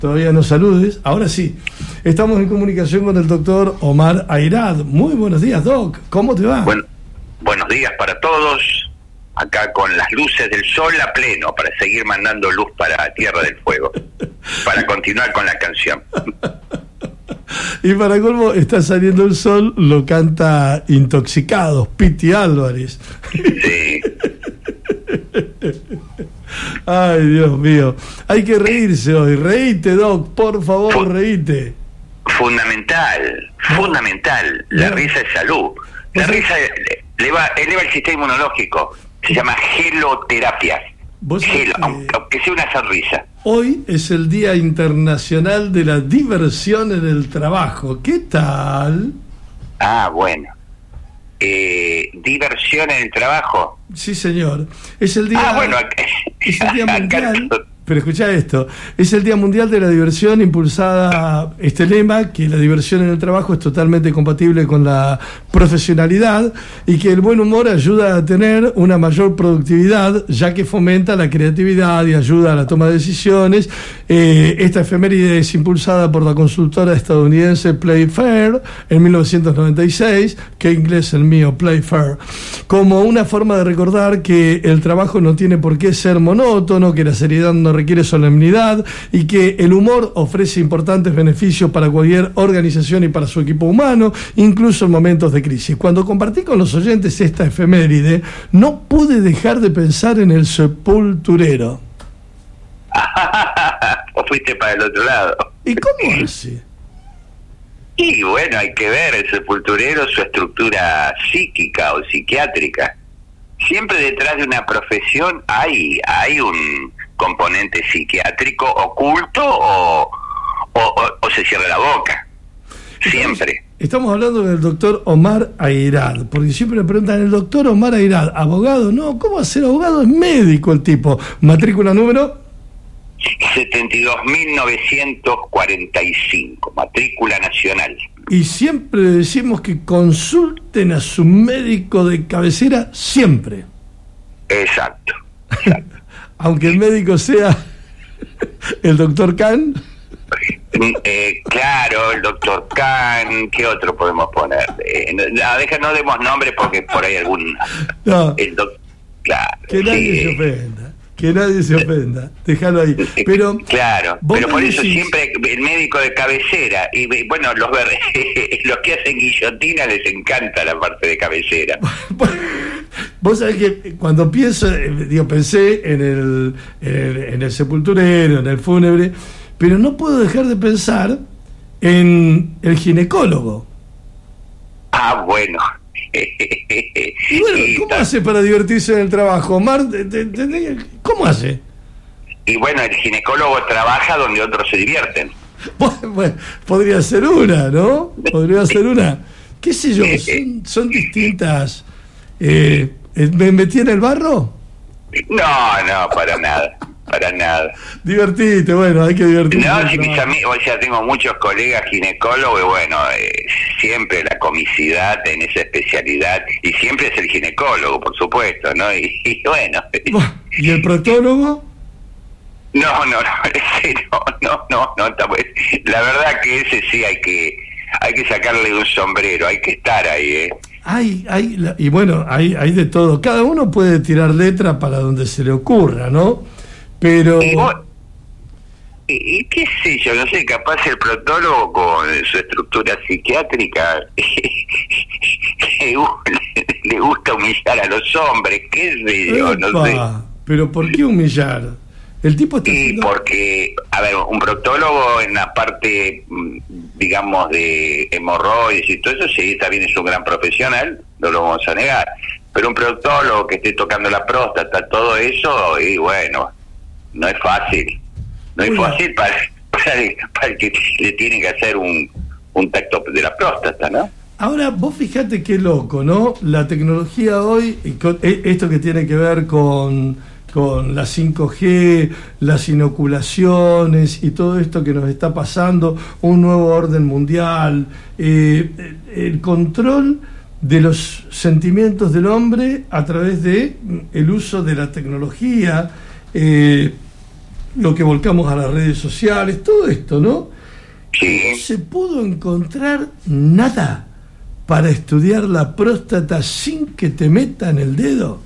Todavía no saludes. Ahora sí, estamos en comunicación con el doctor Omar Airad. Muy buenos días, Doc. ¿Cómo te va? Buenos días para todos. Acá con las luces del sol a pleno para seguir mandando luz para Tierra del Fuego. Para continuar con la canción. Y para colmo, está saliendo el sol, lo canta Intoxicados, Piti Álvarez. Sí. Ay, Dios mío. Hay que reírse hoy. Reíte, Doc, por favor, reíte. Fundamental. La risa es salud. La risa eleva el sistema inmunológico. Se llama geloterapia. Aunque sea una sonrisa. Hoy es el Día Internacional de la Diversión en el Trabajo. ¿Qué tal? Bueno. ¿Diversión en el trabajo? Sí, señor. Es el día, es el día mundial. Pero escuchá esto, es el Día Mundial de la Diversión, impulsada este lema, que la diversión en el trabajo es totalmente compatible con la profesionalidad y que el buen humor ayuda a tener una mayor productividad, ya que fomenta la creatividad y ayuda a la toma de decisiones. Esta efeméride es impulsada por la consultora estadounidense Playfair en 1996, qué inglés el mío, Playfair, como una forma de recordar que el trabajo no tiene por qué ser monótono, que la seriedad no requiere solemnidad y que el humor ofrece importantes beneficios para cualquier organización y para su equipo humano, incluso en momentos de crisis. Cuando compartí con los oyentes esta efeméride, no pude dejar de pensar en el sepulturero. ¿O fuiste para el otro lado? ¿Y cómo hace? Y bueno, hay que ver el sepulturero, su estructura psíquica o psiquiátrica. Siempre detrás de una profesión hay un componente psiquiátrico oculto o se cierra la boca. Siempre. Estamos hablando del doctor Omar Airad, porque siempre me preguntan, ¿el doctor Omar Airad, abogado? No, ¿cómo va a ser abogado? Es médico el tipo. ¿Matrícula número? 72.945, matrícula nacional. Y siempre decimos que consulten a su médico de cabecera siempre. Exacto. Aunque el médico sea el doctor Khan. Claro, el doctor Khan. ¿Qué otro podemos poner? No demos nombres porque por ahí algún... No, claro, que nadie se ofenda. Que nadie se ofenda, déjalo ahí. Pero por eso siempre el médico de cabecera, y bueno, los que hacen guillotina les encanta la parte de cabecera. Vos sabés que cuando pensé en el sepulturero, en el fúnebre, pero no puedo dejar de pensar en el ginecólogo. Bueno. Y bueno, ¿cómo hace para divertirse en el trabajo, Omar? ¿Cómo hace? Y bueno, el ginecólogo trabaja donde otros se divierten. Bueno, podría ser una, ¿no? Podría ser una. ¿Qué sé yo? Son distintas. ¿Me metí en el barro? No, para nada. Divertite, bueno, hay que divertirse. No, si mis amigos, tengo muchos colegas ginecólogos y bueno, siempre la comicidad en esa especialidad y siempre es el ginecólogo, por supuesto, ¿no? Y bueno. ¿Y el proctólogo? No, la verdad que ese sí hay que sacarle un sombrero, hay que estar ahí, y bueno, hay de todo. Cada uno puede tirar letra para donde se le ocurra, ¿no? Pero... ¿Y qué sé yo? No sé, capaz el proctólogo con su estructura psiquiátrica le gusta humillar a los hombres, qué sé yo, no sé. ¿Pero por qué humillar? El tipo está porque, un proctólogo en la parte, digamos, de hemorroides y todo eso, sí, también es un gran profesional, no lo vamos a negar. Pero un proctólogo que esté tocando la próstata, todo eso, y bueno, no es fácil. No es fácil para el que le tiene que hacer un tacto de la próstata, ¿no? Ahora, vos fijate qué loco, ¿no? La tecnología hoy, esto que tiene que ver con la 5G, las inoculaciones y todo esto que nos está pasando, un nuevo orden mundial, el control de los sentimientos del hombre a través de el uso de la tecnología. lo que volcamos a las redes sociales, todo esto, ¿no? Sí. ¿No se pudo encontrar nada para estudiar la próstata sin que te metan el dedo?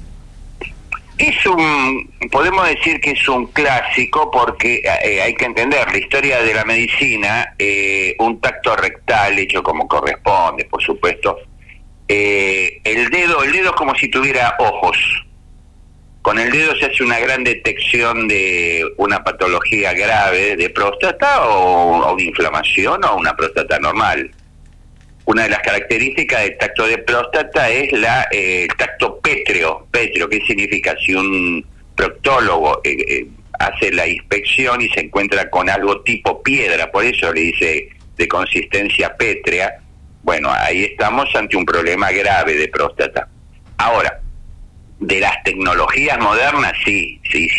Podemos decir que es un clásico porque hay que entender la historia de la medicina, un tacto rectal hecho como corresponde, por supuesto. El dedo es como si tuviera ojos. Con el dedo se hace una gran detección de una patología grave de próstata o una inflamación o una próstata normal. Una de las características del tacto de próstata es el tacto pétreo. Pétreo, ¿qué significa? Si un proctólogo hace la inspección y se encuentra con algo tipo piedra, por eso le dice de consistencia pétrea, bueno, ahí estamos ante un problema grave de próstata. Ahora, de las tecnologías modernas, sí,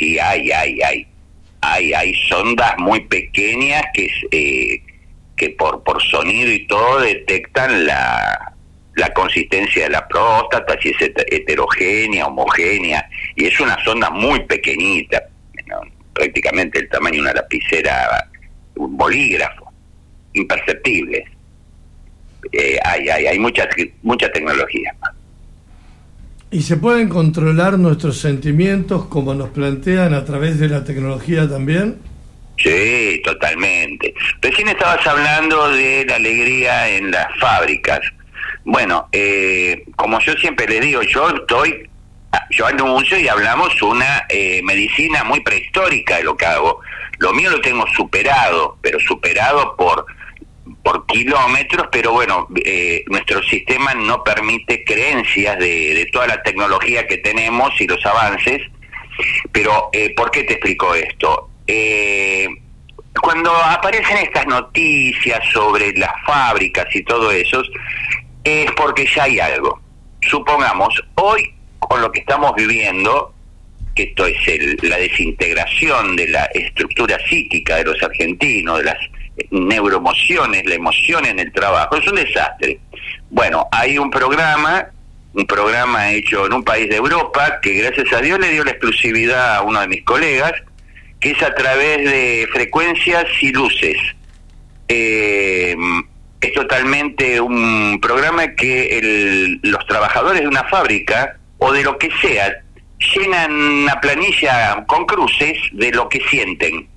hay sondas muy pequeñas que por sonido y todo detectan la consistencia de la próstata, si es heterogénea, homogénea, y es una sonda muy pequeñita, ¿no? Prácticamente el tamaño de una lapicera, un bolígrafo, imperceptible. Hay mucha tecnología. ¿Y se pueden controlar nuestros sentimientos como nos plantean a través de la tecnología también? Sí, totalmente. Recién estabas hablando de la alegría en las fábricas. Bueno, como yo siempre les digo, yo anuncio y hablamos una medicina muy prehistórica de lo que hago. Lo mío lo tengo superado, pero superado por kilómetros, pero bueno, nuestro sistema no permite creencias de toda la tecnología que tenemos y los avances. Pero, ¿por qué te explico esto? Cuando aparecen estas noticias sobre las fábricas y todo eso, es porque ya hay algo. Supongamos, hoy con lo que estamos viviendo, que esto es la desintegración de la estructura psíquica de los argentinos, de las neuroemociones, la emoción en el trabajo, es un desastre. Bueno, hay un programa hecho en un país de Europa que gracias a Dios le dio la exclusividad a uno de mis colegas, que es a través de frecuencias y luces. Es totalmente un programa que los trabajadores de una fábrica o de lo que sea llenan una planilla con cruces de lo que sienten.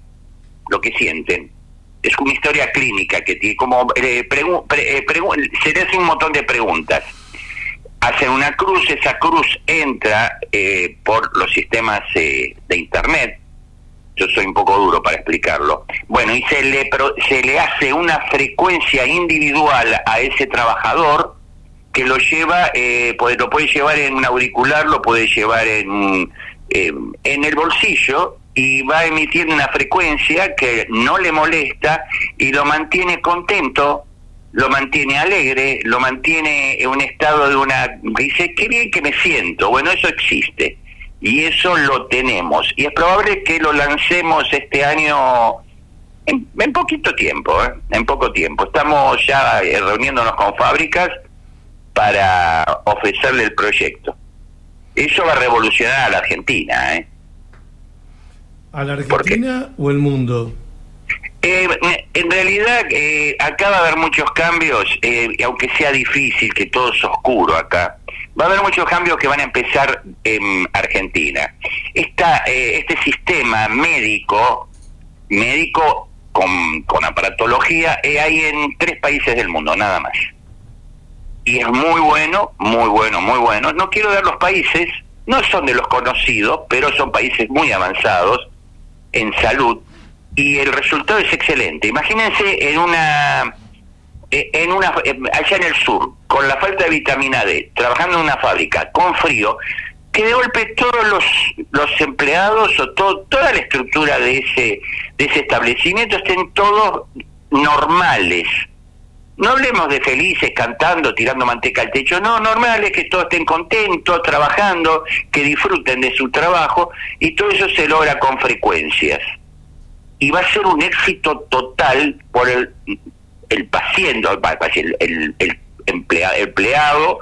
Es una historia clínica que tiene como se le hace un montón de preguntas. Hacen una cruz, esa cruz entra por los sistemas de internet. Yo soy un poco duro para explicarlo. Bueno, y se le hace una frecuencia individual a ese trabajador que lo lleva, lo puede llevar en un auricular, lo puede llevar en el bolsillo, y va emitiendo una frecuencia que no le molesta y lo mantiene contento, lo mantiene alegre, lo mantiene en un estado dice, qué bien que me siento. Bueno, eso existe y eso lo tenemos y es probable que lo lancemos este año en poquito tiempo, en poco tiempo. Estamos ya reuniéndonos con fábricas para ofrecerle el proyecto. Eso va a revolucionar a la Argentina, ¿A la Argentina o el mundo? En realidad, acá va a haber muchos cambios, aunque sea difícil, que todo es oscuro acá. Va a haber muchos cambios que van a empezar en Argentina. Este sistema médico con aparatología hay en 3 países del mundo, nada más. Y es muy bueno. No quiero dar los países, no son de los conocidos, pero son países muy avanzados en salud y el resultado es excelente. Imagínense allá en el sur, con la falta de vitamina D, trabajando en una fábrica con frío, que de golpe todos los empleados o toda la estructura de ese establecimiento estén todos normales. No hablemos de felices, cantando, tirando manteca al techo, no, normales, que todos estén contentos, trabajando, que disfruten de su trabajo, y todo eso se logra con frecuencias. Y va a ser un éxito total por el paciente, el empleado,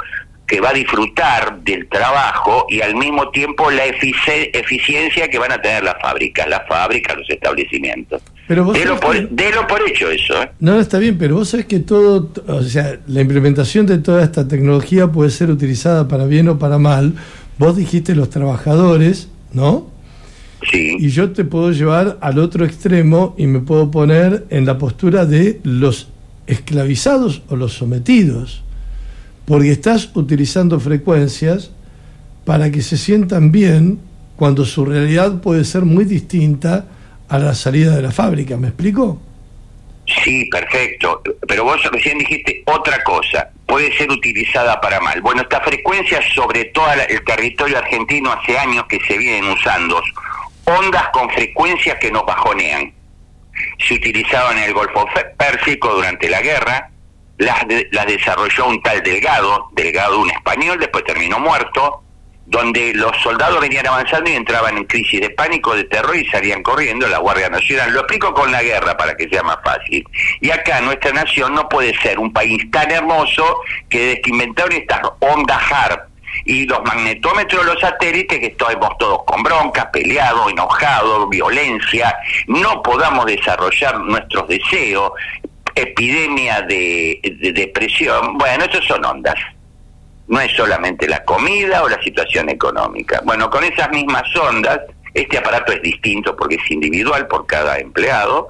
que va a disfrutar del trabajo y al mismo tiempo la eficiencia que van a tener las fábricas, los establecimientos. Pero vos delo por hecho eso, ¿eh? No, está bien, pero vos sabés que todo, o sea, la implementación de toda esta tecnología puede ser utilizada para bien o para mal. Vos dijiste los trabajadores, ¿no? Sí. Y yo te puedo llevar al otro extremo y me puedo poner en la postura de los esclavizados o los sometidos, porque estás utilizando frecuencias para que se sientan bien cuando su realidad puede ser muy distinta a la salida de la fábrica. ¿Me explico? Sí, perfecto. Pero vos recién dijiste otra cosa. Puede ser utilizada para mal. Bueno, esta frecuencia, sobre todo el territorio argentino, hace años que se vienen usando ondas con frecuencias que nos bajonean. Se utilizaban en el Golfo Pérsico durante la guerra. Las desarrolló un tal Delgado, un español, después terminó muerto, donde los soldados venían avanzando y entraban en crisis de pánico, de terror y salían corriendo la Guardia Nacional. Lo explico con la guerra para que sea más fácil. Y acá nuestra nación no puede ser un país tan hermoso que desde que inventaron estas ondas HARP y los magnetómetros de los satélites, que estamos todos con broncas, peleados, enojados, violencia, no podamos desarrollar nuestros deseos, epidemia de depresión. Bueno, esas son ondas. No es solamente la comida o la situación económica. Bueno, con esas mismas ondas, este aparato es distinto porque es individual por cada empleado,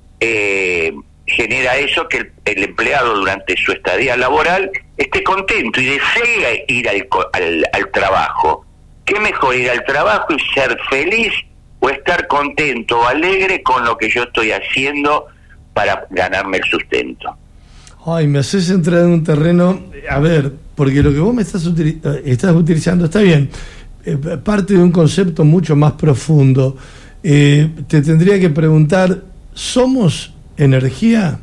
genera eso, que el empleado durante su estadía laboral esté contento y desee ir al trabajo. ¿Qué mejor ir al trabajo y ser feliz o estar contento o alegre con lo que yo estoy haciendo para ganarme el sustento? Ay, me haces entrar en un terreno, a ver, porque lo que vos me estás utilizando está bien, parte de un concepto mucho más profundo. Te tendría que preguntar, ¿somos energía?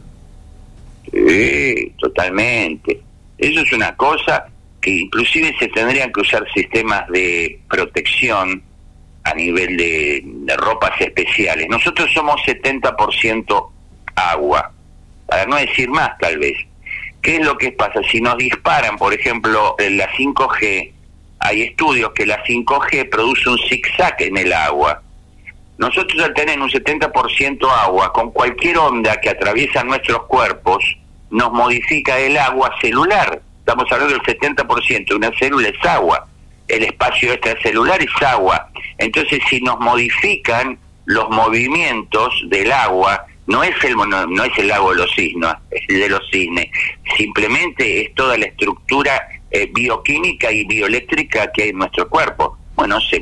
Sí, totalmente. Eso es una cosa que inclusive se tendrían que usar sistemas de protección a nivel de ropas especiales. Nosotros somos 70% agua, para no decir más tal vez. ¿Qué es lo que pasa? Si nos disparan, por ejemplo, en la 5G, hay estudios que la 5G produce un zigzag en el agua. Nosotros al tener un 70% agua, con cualquier onda que atraviesa nuestros cuerpos, nos modifica el agua celular. Estamos hablando del 70%, una célula es agua, el espacio extracelular es agua. Entonces, si nos modifican los movimientos del agua, no es el lago de los cisnes, simplemente es toda la estructura bioquímica y bioeléctrica que hay en nuestro cuerpo. Bueno, se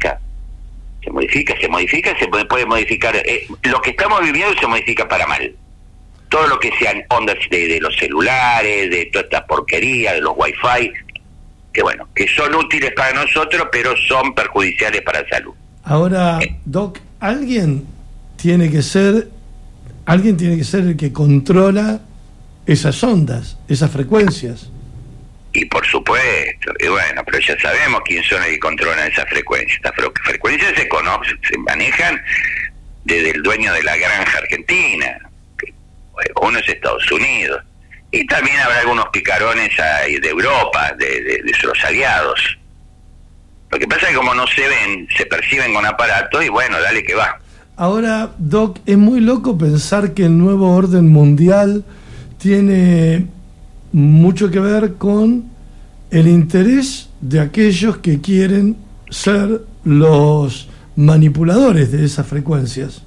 puede modificar. Lo que estamos viviendo se modifica para mal. Todo lo que sean ondas de los celulares, de toda esta porquería, de los wifi, que son útiles para nosotros, pero son perjudiciales para la salud. Ahora, Doc, alguien tiene que ser el que controla esas ondas, esas frecuencias. Y por supuesto, pero ya sabemos quién son los que controlan esas frecuencias. Estas frecuencias se manejan desde el dueño de la granja argentina, que uno es Estados Unidos, y también habrá algunos picarones de Europa, de sus aliados. Lo que pasa es que como no se ven, se perciben con aparatos y dale que va. Ahora, Doc, es muy loco pensar que el nuevo orden mundial tiene mucho que ver con el interés de aquellos que quieren ser los manipuladores de esas frecuencias.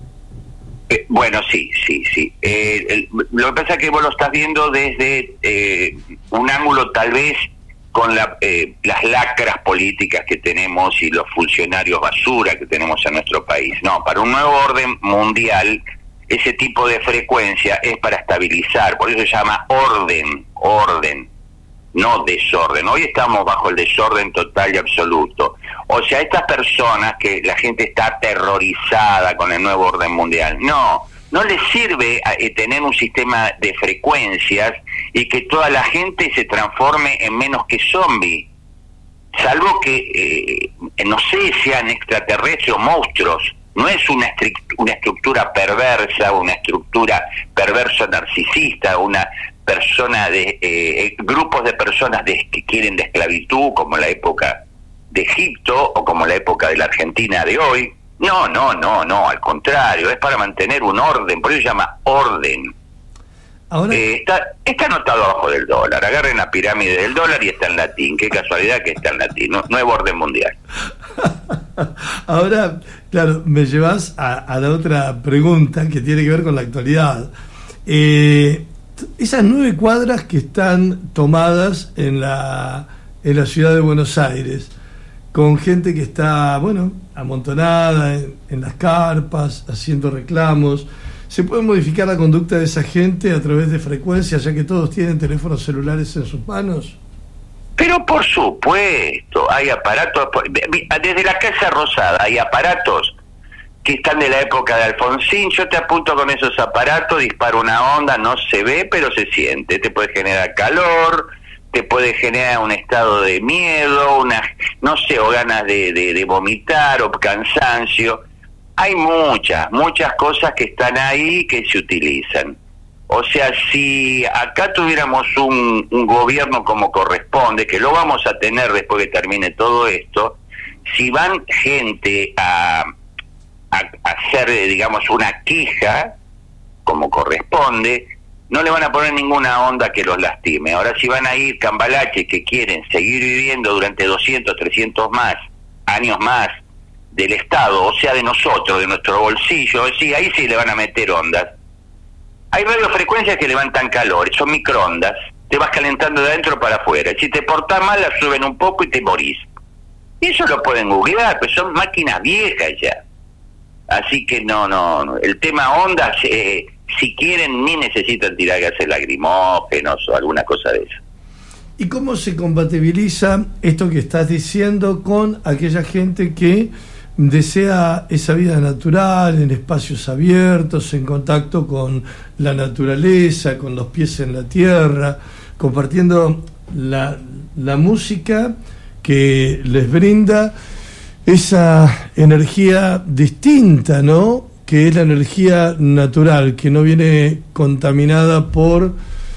Sí. Lo que pasa es que vos lo estás viendo desde un ángulo tal vez con las lacras políticas que tenemos y los funcionarios basura que tenemos en nuestro país. No, para un nuevo orden mundial, ese tipo de frecuencia es para estabilizar, por eso se llama orden, no desorden. Hoy estamos bajo el desorden total y absoluto. O sea, estas personas que la gente está aterrorizada con el nuevo orden mundial, no les sirve tener un sistema de frecuencias y que toda la gente se transforme en menos que zombie, salvo que, no sé, sean extraterrestres o monstruos. No es una estructura perversa, una estructura perversa narcisista, una grupos de personas que quieren de esclavitud, como la época de Egipto o como la época de la Argentina de hoy. No, al contrario, es para mantener un orden, por eso se llama orden. Ahora, está anotado abajo del dólar. Agarren la pirámide del dólar y está en latín. Qué casualidad que está en latín. Nuevo orden mundial. Ahora, claro, me llevas a la otra pregunta que tiene que ver con la actualidad. Esas 9 cuadras que están tomadas en la ciudad de Buenos Aires, con gente que está, amontonada en las carpas, haciendo reclamos. ¿Se puede modificar la conducta de esa gente a través de frecuencias, ya que todos tienen teléfonos celulares en sus manos? Pero por supuesto, hay aparatos, desde la Casa Rosada hay aparatos que están de la época de Alfonsín. Yo te apunto con esos aparatos, disparo una onda, no se ve, pero se siente. Te puede generar calor, te puede generar un estado de miedo, o ganas de vomitar, o cansancio. Hay muchas cosas que están ahí que se utilizan. O sea, si acá tuviéramos un gobierno como corresponde, que lo vamos a tener después que termine todo esto, si van gente a hacer, digamos, una queja como corresponde, no le van a poner ninguna onda que los lastime. Ahora, si van a ir cambalaches que quieren seguir viviendo durante 200, 300 años más del Estado, o sea, de nosotros, de nuestro bolsillo, sí, ahí sí le van a meter ondas. Hay radiofrecuencias que levantan calor, son microondas, te vas calentando de adentro para afuera. Si te portás mal, la suben un poco y te morís. Y eso lo pueden googlear, pues son máquinas viejas ya. Así que no, el tema ondas, si quieren, ni necesitan tirar gases lacrimógenos o alguna cosa de eso. ¿Y cómo se compatibiliza esto que estás diciendo con aquella gente que desea esa vida natural, en espacios abiertos, en contacto con la naturaleza, con los pies en la tierra, compartiendo la música que les brinda esa energía distinta, ¿no? Que es la energía natural, que no viene contaminada por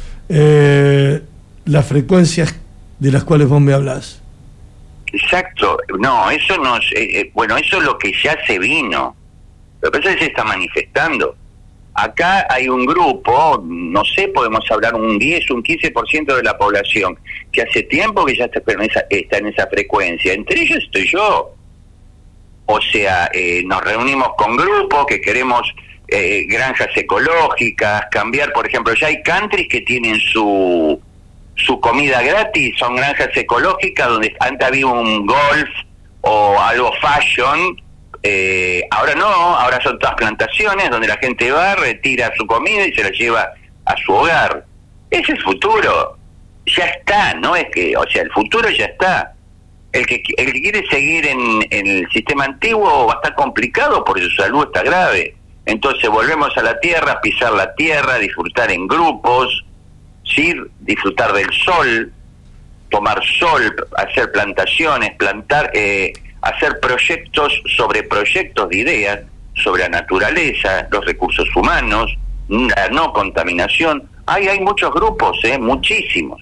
las frecuencias de las cuales vos me hablás? Exacto, no, eso no es, eso es lo que ya se vino. Lo que pasa es que se está manifestando. Acá hay un grupo, no sé, podemos hablar un 10, un 15% de la población, que hace tiempo que ya está en esa frecuencia. Entre ellos estoy yo. O sea, nos reunimos con grupos que queremos granjas ecológicas, cambiar, por ejemplo, ya hay countries que tienen su comida gratis, son granjas ecológicas donde antes había un golf o algo fashion, ahora no, ahora son todas plantaciones donde la gente va, retira su comida y se la lleva a su hogar. Ese es el futuro, ya está, no es que, o sea, el futuro ya está. El que quiere seguir en el sistema antiguo va a estar complicado porque su salud está grave. Entonces volvemos a la tierra, pisar la tierra, disfrutar en grupos, ¿sí? Disfrutar del sol, tomar sol, hacer plantaciones, hacer proyectos de ideas sobre la naturaleza, los recursos humanos, la no contaminación. Hay muchos grupos, muchísimos.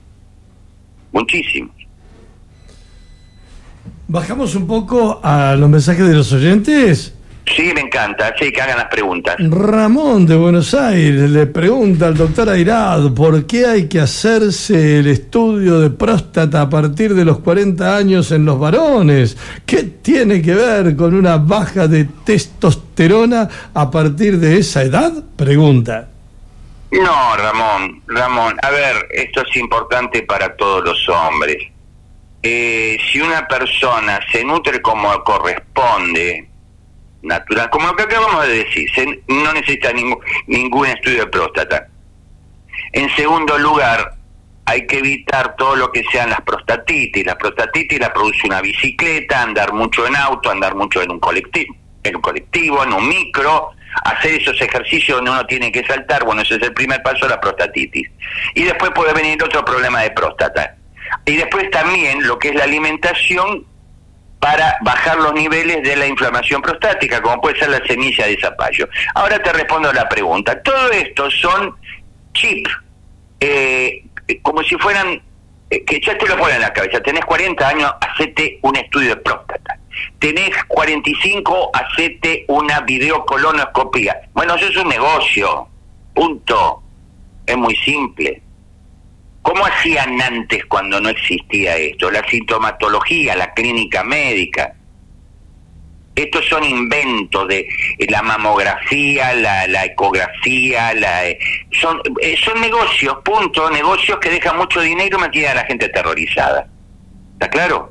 ¿Bajamos un poco a los mensajes de los oyentes? Sí, me encanta, sí, que hagan las preguntas. Ramón de Buenos Aires le pregunta al doctor Airad ¿por qué hay que hacerse el estudio de próstata a partir de los 40 años en los varones? ¿Qué tiene que ver con una baja de testosterona a partir de esa edad? Pregunta. No, Ramón, a ver, esto es importante para todos los hombres. Si una persona se nutre como corresponde, natural, como lo que acabamos de decir, no necesita ningún estudio de próstata. En segundo lugar, hay que evitar todo lo que sean las prostatitis. La prostatitis la produce una bicicleta, andar mucho en auto, andar mucho en un colectivo, en un micro, hacer esos ejercicios donde uno tiene que saltar. Bueno, ese es el primer paso de la prostatitis. Y después puede venir otro problema de próstata. Y después también lo que es la alimentación para bajar los niveles de la inflamación prostática, como puede ser la semilla de zapallo. Ahora te respondo a la pregunta. Todo esto son chips como si fueran, que ya te lo ponen en la cabeza, tenés 40 años, hacete un estudio de próstata. Tenés 45, hacete una videocolonoscopía. Bueno, eso es un negocio, punto. Es muy simple. ¿Cómo hacían antes cuando no existía esto? La sintomatología, la clínica médica. Estos son inventos de la mamografía, la ecografía, son negocios, punto, negocios que dejan mucho dinero y mantienen a la gente aterrorizada. ¿Está claro?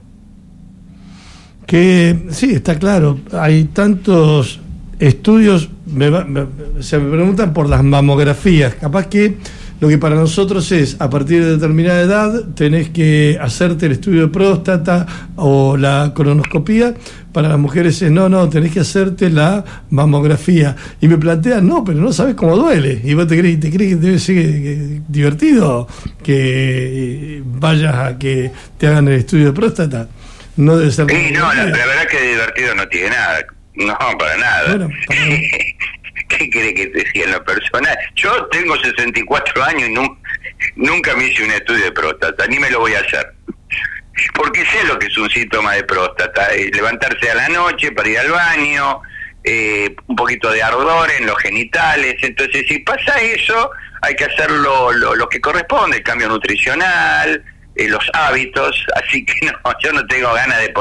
Sí, está claro. Hay tantos estudios, se me preguntan por las mamografías. Capaz que lo que para nosotros es, a partir de determinada edad, tenés que hacerte el estudio de próstata o la colonoscopía. Para las mujeres es, no, tenés que hacerte la mamografía. Y me plantean, no, pero no sabés cómo duele. Y vos te crees que debe ser divertido que vayas a que te hagan el estudio de próstata. No debe ser. Sí, no, la verdad que divertido no tiene nada. No, para nada. Bueno, ¿qué quiere que te diga en lo personal? Yo tengo 64 años y nunca me hice un estudio de próstata, ni me lo voy a hacer. Porque sé lo que es un síntoma de próstata, levantarse a la noche para ir al baño, un poquito de ardor en los genitales. Entonces, si pasa eso, hay que hacer lo que corresponde, el cambio nutricional, los hábitos. Así que no, yo no tengo ganas de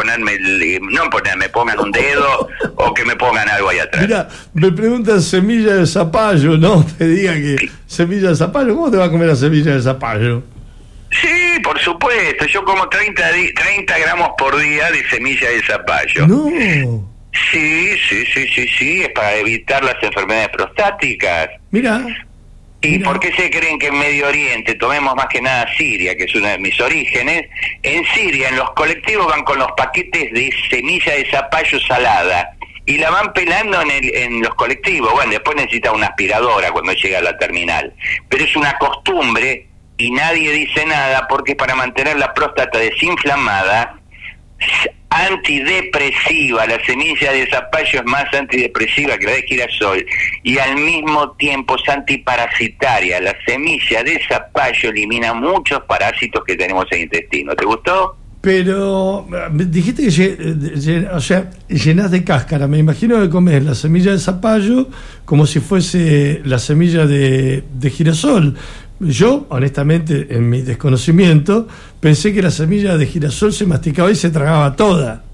me pongan un dedo o que me pongan algo ahí atrás. Mira, me preguntan semilla de zapallo, no te digan que semilla de zapallo. ¿Cómo te va a comer la semilla de zapallo? Sí, por supuesto, yo como 30 gramos por día de semilla de zapallo. No. Sí, es para evitar las enfermedades prostáticas. Mira. ¿Y por qué se creen que en Medio Oriente, tomemos más que nada Siria, que es uno de mis orígenes? En Siria, en los colectivos van con los paquetes de semilla de zapallo salada y la van pelando en los colectivos. Bueno, después necesita una aspiradora cuando llega a la terminal. Pero es una costumbre y nadie dice nada porque es para mantener la próstata desinflamada, antidepresiva. La semilla de zapallo es más antidepresiva que la de girasol y al mismo tiempo es antiparasitaria. La semilla de zapallo elimina muchos parásitos que tenemos en el intestino. ¿Te gustó? Pero dijiste que llenás de cáscara. Me imagino que comes la semilla de zapallo como si fuese la semilla de girasol. Yo, honestamente, en mi desconocimiento, pensé que la semilla de girasol se masticaba y se tragaba toda.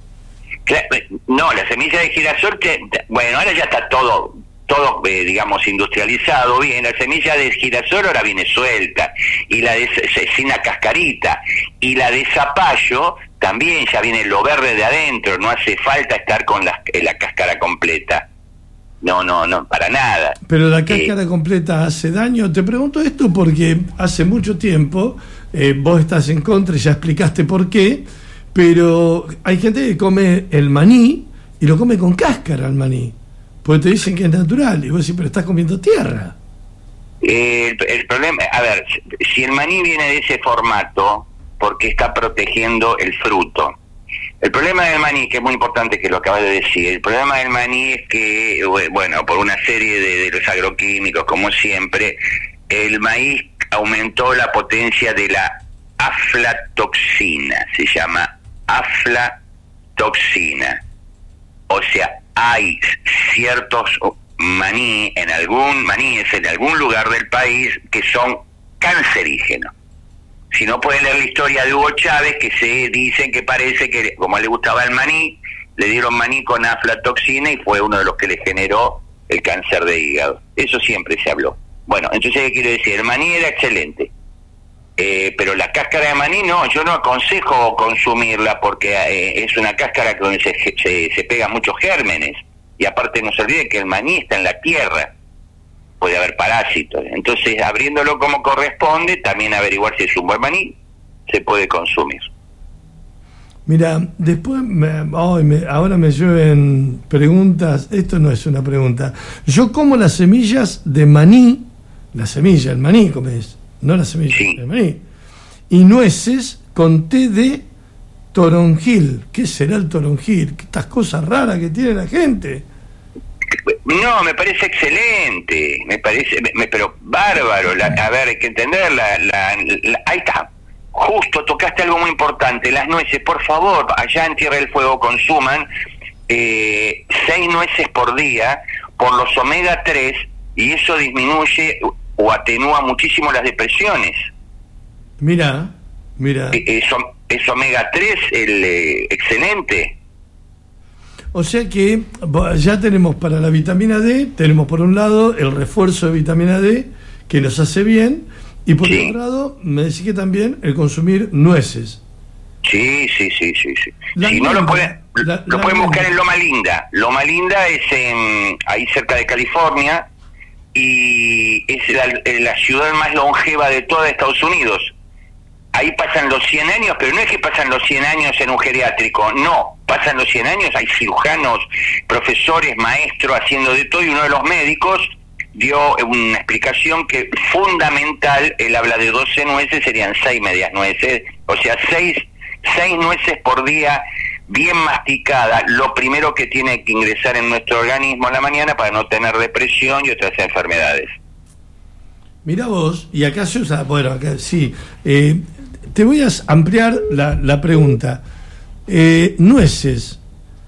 No, la semilla de girasol, bueno, ahora ya está todo digamos, industrializado bien. La semilla de girasol ahora viene suelta, y la sin la cascarita, y la de zapallo también ya viene lo verde de adentro, no hace falta estar con la cáscara completa. No, para nada. Pero la cáscara completa hace daño. Te pregunto esto porque hace mucho tiempo vos estás en contra y ya explicaste por qué, pero hay gente que come el maní y lo come con cáscara el maní, porque te dicen que es natural y vos decís, pero estás comiendo tierra. El problema, a ver, si el maní viene de ese formato, porque está protegiendo el fruto. El problema del maní, que es muy importante que lo acabas de decir, el problema del maní es que, bueno, por una serie de los agroquímicos, como siempre, el maíz aumentó la potencia de la aflatoxina, se llama aflatoxina. O sea, hay ciertos maníes en algún lugar del país que son cancerígenos. Si no, pueden leer la historia de Hugo Chávez, que se dicen que parece que, como le gustaba el maní, le dieron maní con aflatoxina y fue uno de los que le generó el cáncer de hígado. Eso siempre se habló. Bueno, entonces, ¿qué quiero decir? El maní era excelente, pero la cáscara de maní no, yo no aconsejo consumirla porque es una cáscara donde se pegan muchos gérmenes, y aparte no se olvide que el maní está en la tierra. Puede haber parásitos. Entonces, abriéndolo como corresponde, también averiguar si es un buen maní, se puede consumir. Mira, después ahora me llueven preguntas. Esto no es una pregunta. Yo como las semillas de maní, el maní comes, no las semillas de maní, y nueces con té de toronjil. ¿Qué será el toronjil? Estas cosas raras que tiene la gente. No, me parece excelente, pero bárbaro. A ver, hay que entenderla. Ahí está. Justo tocaste algo muy importante. Las nueces, por favor, allá en Tierra del Fuego consuman 6 nueces por día por los omega 3 y eso disminuye o atenúa muchísimo las depresiones. Mira. Es omega 3 excelente. O sea que ya tenemos para la vitamina D, tenemos por un lado el refuerzo de vitamina D que nos hace bien, y por otro lado me decís que también el consumir nueces. Sí. Si no lo pueden buscar en Loma Linda. Loma Linda es ahí cerca de California y es la ciudad más longeva de toda Estados Unidos. Ahí pasan los 100 años, pero no es que pasan los 100 años en un geriátrico, no, pasan los 100 años, hay cirujanos, profesores, maestros haciendo de todo, y uno de los médicos dio una explicación que fundamental, él habla de 12 nueces, serían 6 medias nueces, o sea, 6 nueces por día, bien masticadas, lo primero que tiene que ingresar en nuestro organismo a la mañana para no tener depresión y otras enfermedades. Mira vos, y acá se usa, bueno, acá sí, te voy a ampliar la pregunta. Nueces,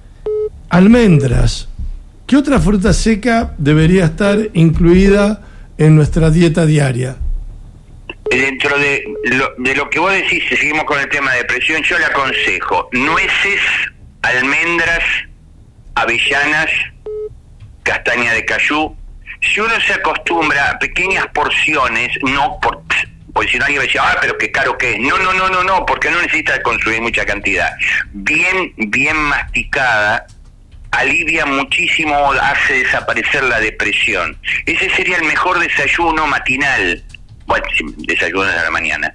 almendras, ¿qué otra fruta seca debería estar incluida en nuestra dieta diaria? Dentro de lo que vos decís, si seguimos con el tema de depresión, yo le aconsejo nueces, almendras, avellanas, castaña de cayú. Si uno se acostumbra a pequeñas porciones, no porque si no alguien va a decir, pero qué caro que es. No, porque no necesita consumir mucha cantidad. Bien masticada, alivia muchísimo, hace desaparecer la depresión. Ese sería el mejor desayuno matinal. Bueno, desayuno de la mañana.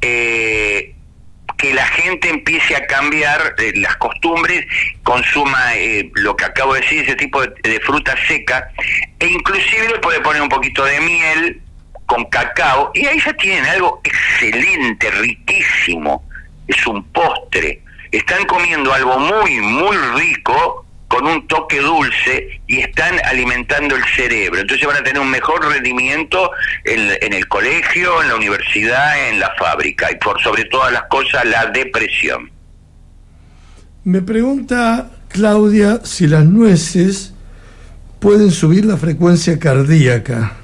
Que la gente empiece a cambiar las costumbres, consuma lo que acabo de decir, ese tipo de fruta seca, e inclusive le puede poner un poquito de miel con cacao, y ahí ya tienen algo excelente, riquísimo. Es un postre. Están comiendo algo muy, muy rico, con un toque dulce, y están alimentando el cerebro. Entonces van a tener un mejor rendimiento en el colegio, en la universidad, en la fábrica, y por sobre todas las cosas, la depresión. Me pregunta Claudia si las nueces pueden subir la frecuencia cardíaca.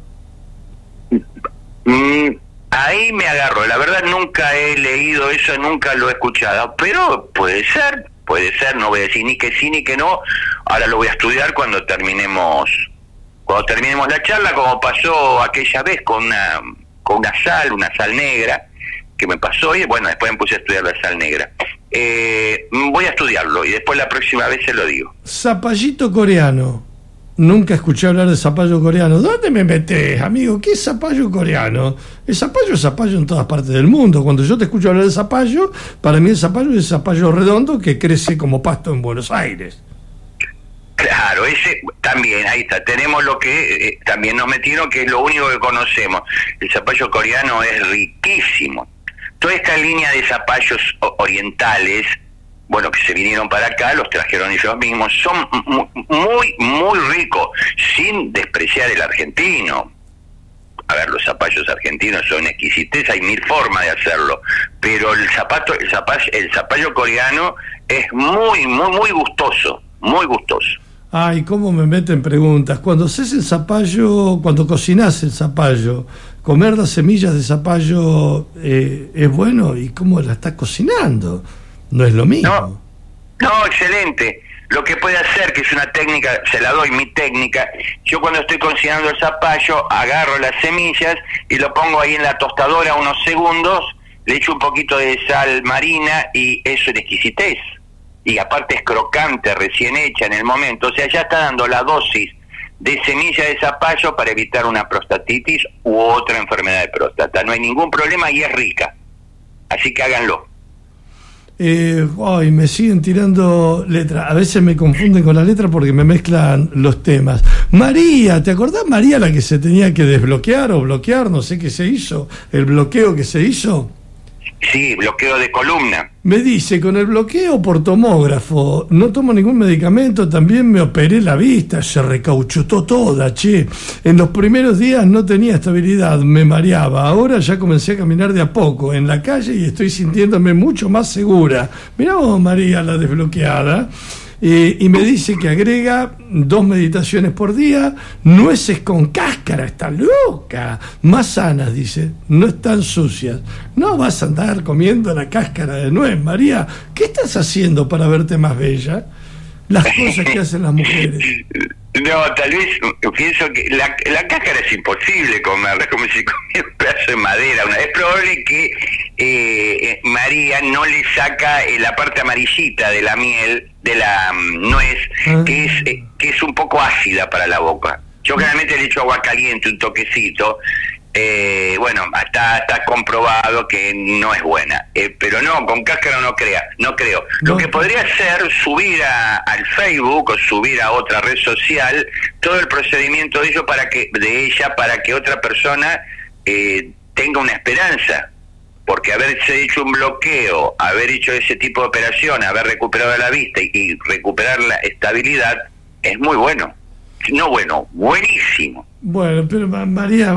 Ahí me agarro. La verdad nunca he leído eso, nunca lo he escuchado, pero puede ser, no voy a decir ni que sí ni que no. Ahora lo voy a estudiar cuando terminemos la charla, como pasó aquella vez con una sal negra que me pasó, y bueno, después me puse a estudiar la sal negra. Voy a estudiarlo y después la próxima vez se lo digo. Zapallito coreano. Nunca escuché hablar de zapallo coreano. ¿Dónde me metés, amigo? ¿Qué es zapallo coreano? El zapallo es zapallo en todas partes del mundo. Cuando yo te escucho hablar de zapallo, para mí el zapallo es zapallo redondo que crece como pasto en Buenos Aires. Claro, ese también, ahí está. Tenemos lo que también nos metieron, que es lo único que conocemos. El zapallo coreano es riquísimo. Toda esta línea de zapallos orientales, bueno, que se vinieron para acá, los trajeron ellos mismos, son muy, muy ricos, sin despreciar el argentino. A ver, los zapallos argentinos son exquisites, hay 1000 formas de hacerlo, pero el zapallo coreano es muy, muy, muy gustoso, muy gustoso. Ay, cómo me meten preguntas. Cuando haces el zapallo, cuando cocinás el zapallo, comer las semillas de zapallo es bueno, ¿y cómo la estás cocinando? No es lo mismo. No, excelente. Lo que puede hacer, que es una técnica, se la doy, mi técnica, yo cuando estoy cocinando el zapallo, agarro las semillas y lo pongo ahí en la tostadora unos segundos, le echo un poquito de sal marina y eso es exquisitez. Y aparte es crocante, recién hecha en el momento, o sea, ya está dando la dosis de semilla de zapallo para evitar una prostatitis u otra enfermedad de próstata. No hay ningún problema y es rica. Así que háganlo. Me siguen tirando letras. A veces me confunden con las letras porque me mezclan los temas. María, ¿te acordás, María, la que se tenía que desbloquear o bloquear? No sé qué se hizo. El bloqueo que se hizo. Sí, bloqueo de columna. Me dice, con el bloqueo por tomógrafo, no tomo ningún medicamento, también me operé la vista, se recauchutó toda, che. En los primeros días no tenía estabilidad, me mareaba, ahora ya comencé a caminar de a poco en la calle y estoy sintiéndome mucho más segura. Mirá vos, María, la desbloqueada. Y me dice que agrega 2 meditaciones por día, nueces con cáscara, está loca, más sanas, dice, no están sucias. No vas a andar comiendo la cáscara de nuez, María. ¿Qué estás haciendo para verte más bella? Las cosas que hacen las mujeres. No, tal vez pienso que la cáscara es imposible comerla, es como si comiera un pedazo de madera. Es probable que María no le saca la parte amarillita de la miel, de la nuez, que es un poco ácida para la boca. Yo generalmente le echo agua caliente, un toquecito. Bueno, está comprobado que no es buena, pero no, con cáscara no creo. Lo que podría ser subir al Facebook o subir a otra red social todo el procedimiento de ella para que otra persona tenga una esperanza, porque haberse hecho un bloqueo, haber hecho ese tipo de operación, haber recuperado la vista y recuperar la estabilidad es muy bueno. No bueno, buenísimo. Bueno, pero María,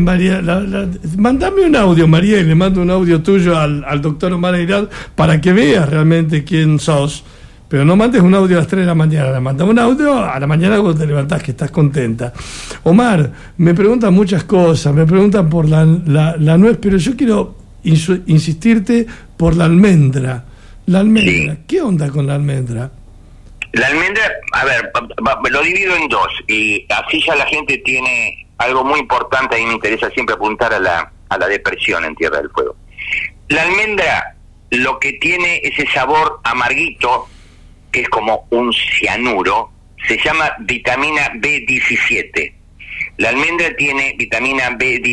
mandame un audio, María, y le mando un audio tuyo al doctor Omar Eirad para que veas realmente quién sos. Pero no mandes un audio a las 3 de la mañana, mandame un audio a la mañana cuando te levantás, que estás contenta. Omar, me preguntan muchas cosas, me preguntan por la nuez, pero yo quiero insistirte por la almendra. La almendra, sí. ¿Qué onda con la almendra? La almendra, a ver, lo divido en 2 y así ya la gente tiene algo muy importante y me interesa siempre apuntar a la depresión en Tierra del Fuego. La almendra lo que tiene ese sabor amarguito, que es como un cianuro, se llama vitamina B17. La almendra tiene vitamina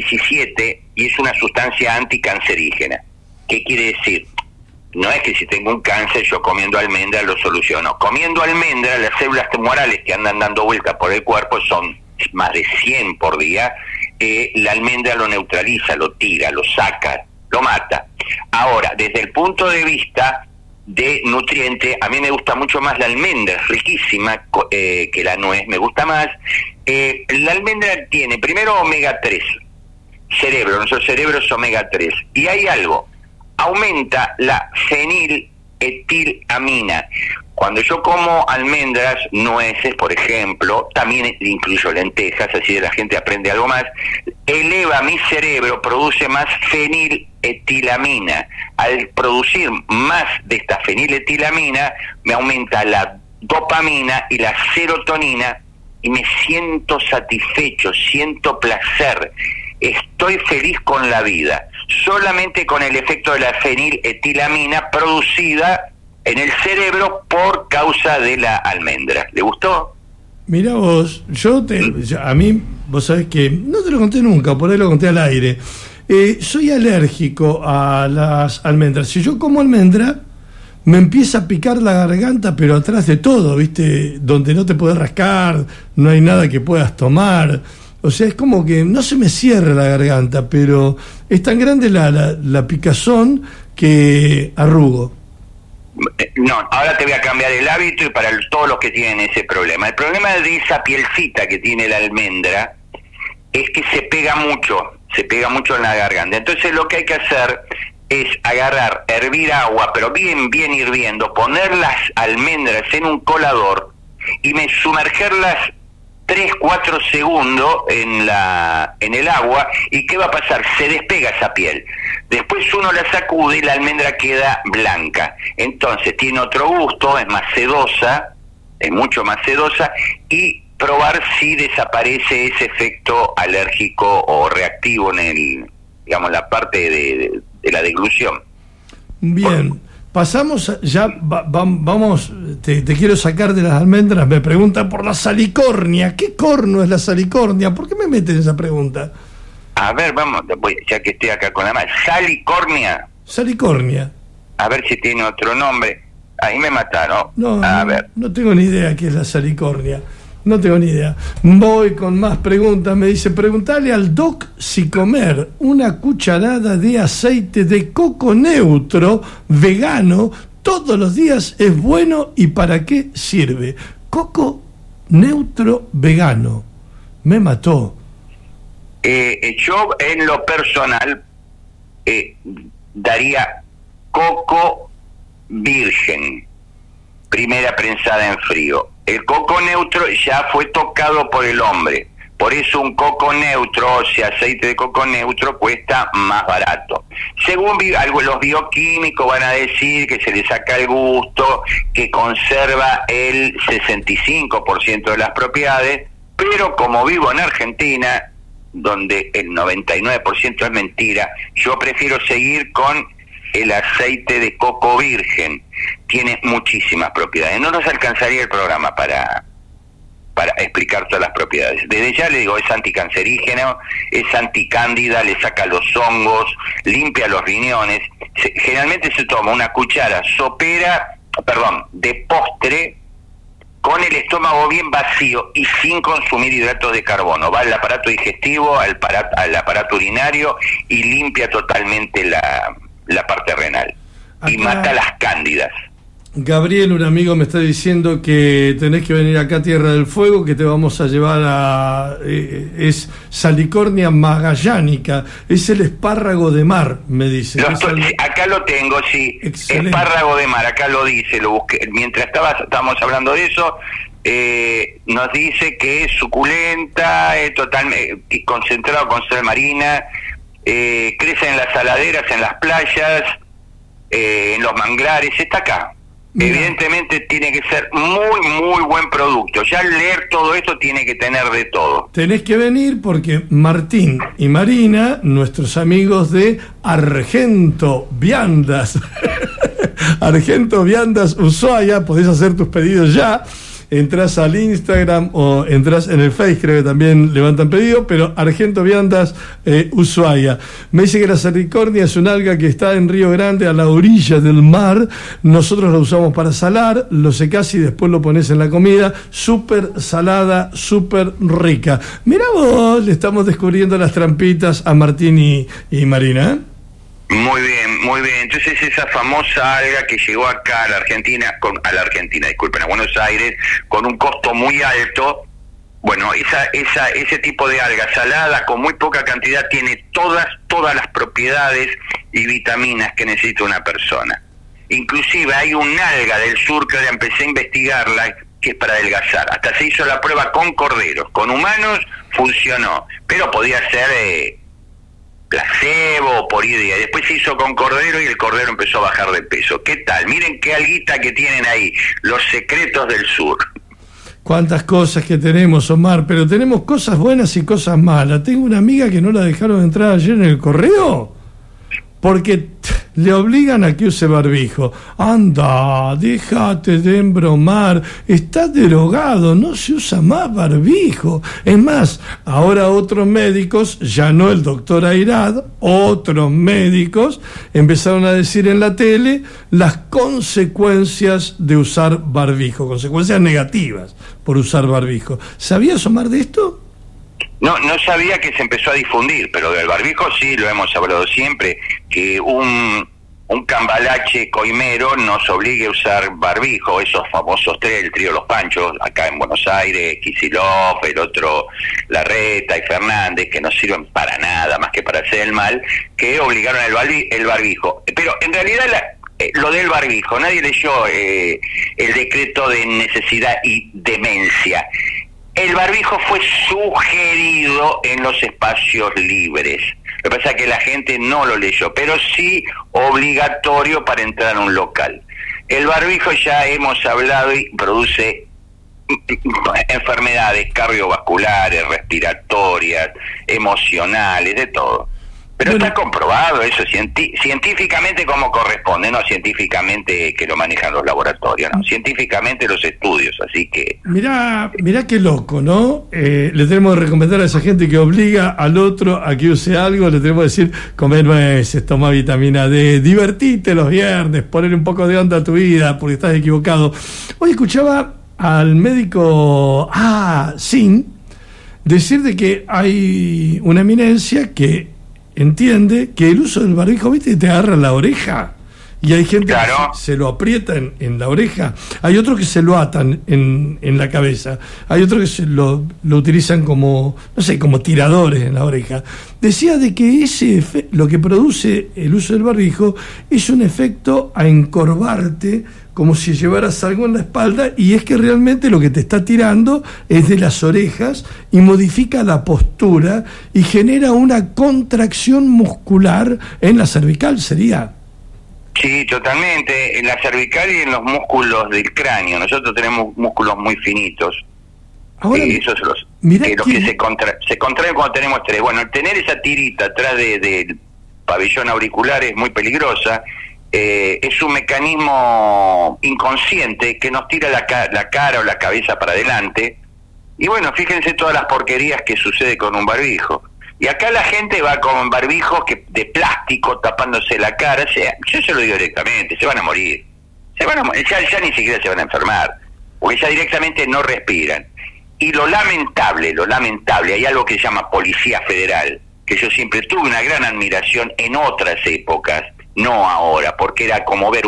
B17 y es una sustancia anticancerígena. ¿Qué quiere decir? No es que si tengo un cáncer yo comiendo almendra lo soluciono. Comiendo almendra, las células tumorales que andan dando vueltas por el cuerpo son más de 100 por día. La almendra lo neutraliza, lo tira, lo saca, lo mata. Ahora, desde el punto de vista de nutriente, a mí me gusta mucho más la almendra, es riquísima que la nuez, me gusta más. La almendra tiene primero omega 3, nuestro cerebro es omega 3, y hay algo, aumenta la feniletilamina. Cuando yo como almendras, nueces, por ejemplo, también incluyo lentejas, así la gente aprende algo más, eleva mi cerebro, produce más feniletilamina. Al producir más de esta feniletilamina, me aumenta la dopamina y la serotonina y me siento satisfecho, siento placer, estoy feliz con la vida, solamente con el efecto de la feniletilamina producida en el cerebro por causa de la almendra. ¿Le gustó? Mirá vos, a mí, vos sabés que, no te lo conté nunca, por ahí lo conté al aire, soy alérgico a las almendras. Si yo como almendra, me empieza a picar la garganta, pero atrás de todo, ¿viste? Donde no te podés rascar, no hay nada que puedas tomar. O sea, es como que no se me cierra la garganta, pero es tan grande la picazón que arrugo. No, ahora te voy a cambiar el hábito y para todos los que tienen ese problema. El problema de esa pielcita que tiene la almendra es que se pega mucho en la garganta. Entonces lo que hay que hacer es agarrar, hervir agua, pero bien hirviendo, poner las almendras en un colador y sumergerlas 3-4 segundos en el agua. ¿Y qué va a pasar? Se despega esa piel. Después uno la sacude y la almendra queda blanca. Entonces tiene otro gusto, es más sedosa, es mucho más sedosa, y probar si desaparece ese efecto alérgico o reactivo en la parte de la deglución. Bien. Pasamos, ya vamos, te quiero sacar de las almendras. Me preguntan por la salicornia. ¿Qué corno es la salicornia? ¿Por qué me meten esa pregunta? A ver, vamos, ya que estoy acá con la mano. ¿Salicornia? Salicornia. A ver si tiene otro nombre. Ahí me mataron. No tengo ni idea qué es la salicornia. No tengo ni idea. Voy con más preguntas. Me dice, preguntale al doc si comer una cucharada de aceite de coco neutro, vegano, todos los días es bueno y para qué sirve. Coco neutro vegano. Me mató. Yo en lo personal daría coco virgen, primera prensada en frío. El coco neutro ya fue tocado por el hombre, por eso un coco neutro, o sea, aceite de coco neutro, cuesta más barato. Según los bioquímicos van a decir que se le saca el gusto, que conserva el 65% de las propiedades, pero como vivo en Argentina, donde el 99% es mentira, yo prefiero seguir con el aceite de coco virgen. Tiene muchísimas propiedades. No nos alcanzaría el programa para explicar todas las propiedades. Desde ya le digo, es anticancerígeno, es anticándida, le saca los hongos, limpia los riñones. Generalmente se toma una cuchara de postre con el estómago bien vacío y sin consumir hidratos de carbono. Va al aparato digestivo, al aparato urinario y limpia totalmente la parte renal. Acá, y mata las cándidas. Gabriel, un amigo, me está diciendo que tenés que venir acá a Tierra del Fuego, que te vamos a llevar a... es Salicornia magallánica, es el espárrago de mar, me dice. Acá lo tengo, sí. Excelente. Espárrago de mar, acá lo dice, lo busqué. Mientras estábamos hablando de eso, nos dice que es suculenta, totalmente concentrado con sal marina, crece en las saladeras, en las playas, en los manglares, está acá. Mira. Evidentemente tiene que ser muy, muy buen producto. Ya al leer todo esto tiene que tener de todo. Tenés que venir porque Martín y Marina, nuestros amigos de Argento Viandas, Argento Viandas Ushuaia, podés hacer tus pedidos ya. Entrás al Instagram o entrás en el Face, creo que también levantan pedido, pero Argento Viandas Ushuaia. Me dice que la salicornia es un alga que está en Río Grande, a la orilla del mar. Nosotros la usamos para salar, lo secás y después lo pones en la comida. Súper salada, súper rica. Mirá vos, le estamos descubriendo las trampitas a Martín y Marina, ¿eh? Muy bien, muy bien. Entonces esa famosa alga que llegó acá a la Argentina, a Buenos Aires, con un costo muy alto. Bueno, ese tipo de alga salada con muy poca cantidad tiene todas las propiedades y vitaminas que necesita una persona. Inclusive hay un alga del sur que ya empecé a investigarla, que es para adelgazar. Hasta se hizo la prueba con corderos, con humanos funcionó, pero podía ser placebo, por idea. Después se hizo con cordero y el cordero empezó a bajar de peso. ¿Qué tal? Miren qué alguita que tienen ahí, los secretos del sur. Cuántas cosas que tenemos, Omar, pero tenemos cosas buenas y cosas malas. Tengo una amiga que no la dejaron entrar ayer en el correo porque le obligan a que use barbijo. Anda, déjate de embromar, está derogado, no se usa más barbijo. Es más, ahora otros médicos, ya no el doctor Airad, otros médicos empezaron a decir en la tele las consecuencias de usar barbijo, consecuencias negativas por usar barbijo. ¿Sabías, Omar, de esto? No sabía que se empezó a difundir, pero del barbijo sí lo hemos hablado siempre, que un cambalache coimero nos obligue a usar barbijo, esos famosos tres, el trío Los Panchos, acá en Buenos Aires, Kicillof, el otro Larreta y Fernández, que no sirven para nada más que para hacer el mal, que obligaron el barbijo. Pero en realidad lo del barbijo, nadie leyó el decreto de necesidad y demencia. El barbijo fue sugerido en los espacios libres. Lo que pasa es que la gente no lo leyó, pero sí obligatorio para entrar a un local. El barbijo ya hemos hablado y produce enfermedades cardiovasculares, respiratorias, emocionales, de todo. Pero está comprobado eso científicamente como corresponde, no científicamente que lo manejan los laboratorios, no, científicamente los estudios, así que... Mirá qué loco, ¿no? Le tenemos que recomendar a esa gente que obliga al otro a que use algo, le tenemos que decir, comer nueces, tomar vitamina D, divertite los viernes, poner un poco de onda a tu vida, porque estás equivocado. Hoy escuchaba al médico Sin decir de que hay una eminencia que entiende que el uso del barbijo, viste, te agarra la oreja. Y hay gente que se lo aprieta en la oreja, hay otros que se lo atan en la cabeza, hay otros que lo utilizan como, no sé, como tiradores en la oreja. Decía de que lo que produce el uso del barbijo es un efecto a encorvarte, como si llevaras algo en la espalda, y es que realmente lo que te está tirando es de las orejas y modifica la postura y genera una contracción muscular en la cervical, sería. Sí, totalmente, en la cervical y en los músculos del cráneo. Nosotros tenemos músculos muy finitos. Ahora, esos los que se contraen cuando tenemos estrés. Bueno, el tener esa tirita atrás del pabellón auricular es muy peligrosa. Es un mecanismo inconsciente que nos tira la cara o la cabeza para adelante. Y bueno, fíjense todas las porquerías que sucede con un barbijo. Y acá la gente va con barbijos de plástico tapándose la cara. Yo se lo digo directamente, se van a morir. Ya ni siquiera se van a enfermar, porque ya directamente no respiran. Y lo lamentable, hay algo que se llama Policía Federal, que yo siempre tuve una gran admiración en otras épocas, no ahora, porque era como ver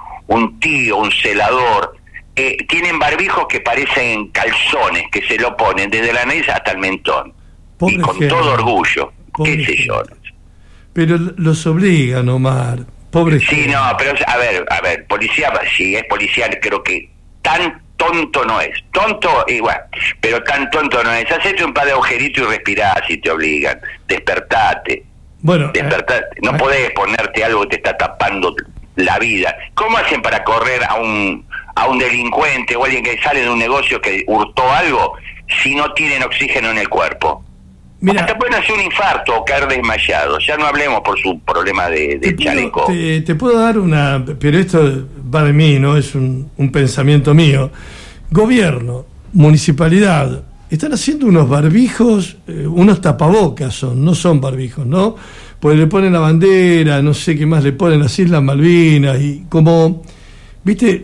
un tío, un celador. Tienen barbijos que parecen calzones, que se lo ponen desde la nariz hasta el mentón. Pobre y con gente, todo orgullo, qué sé yo. Pero los obligan, Omar, pobre gente. Sí, no, pero a ver, policía, si es policía, creo que tan tonto no es. Tonto, igual, pero tan tonto no es. Hacete un par de agujeritos y respirá si te obligan. Despertate. Bueno, no podés ponerte algo que te está tapando la vida. ¿Cómo hacen para correr a un delincuente o alguien que sale de un negocio que hurtó algo si no tienen oxígeno en el cuerpo? Mira, hasta pueden hacer un infarto o caer desmayado. Ya no hablemos por su problema de chaleco. Te puedo dar pero esto va de mí, no es un pensamiento mío. Gobierno, municipalidad, están haciendo unos barbijos, unos tapabocas no son barbijos, ¿no? Pues le ponen la bandera, no sé qué más le ponen, las Islas Malvinas, y como, viste,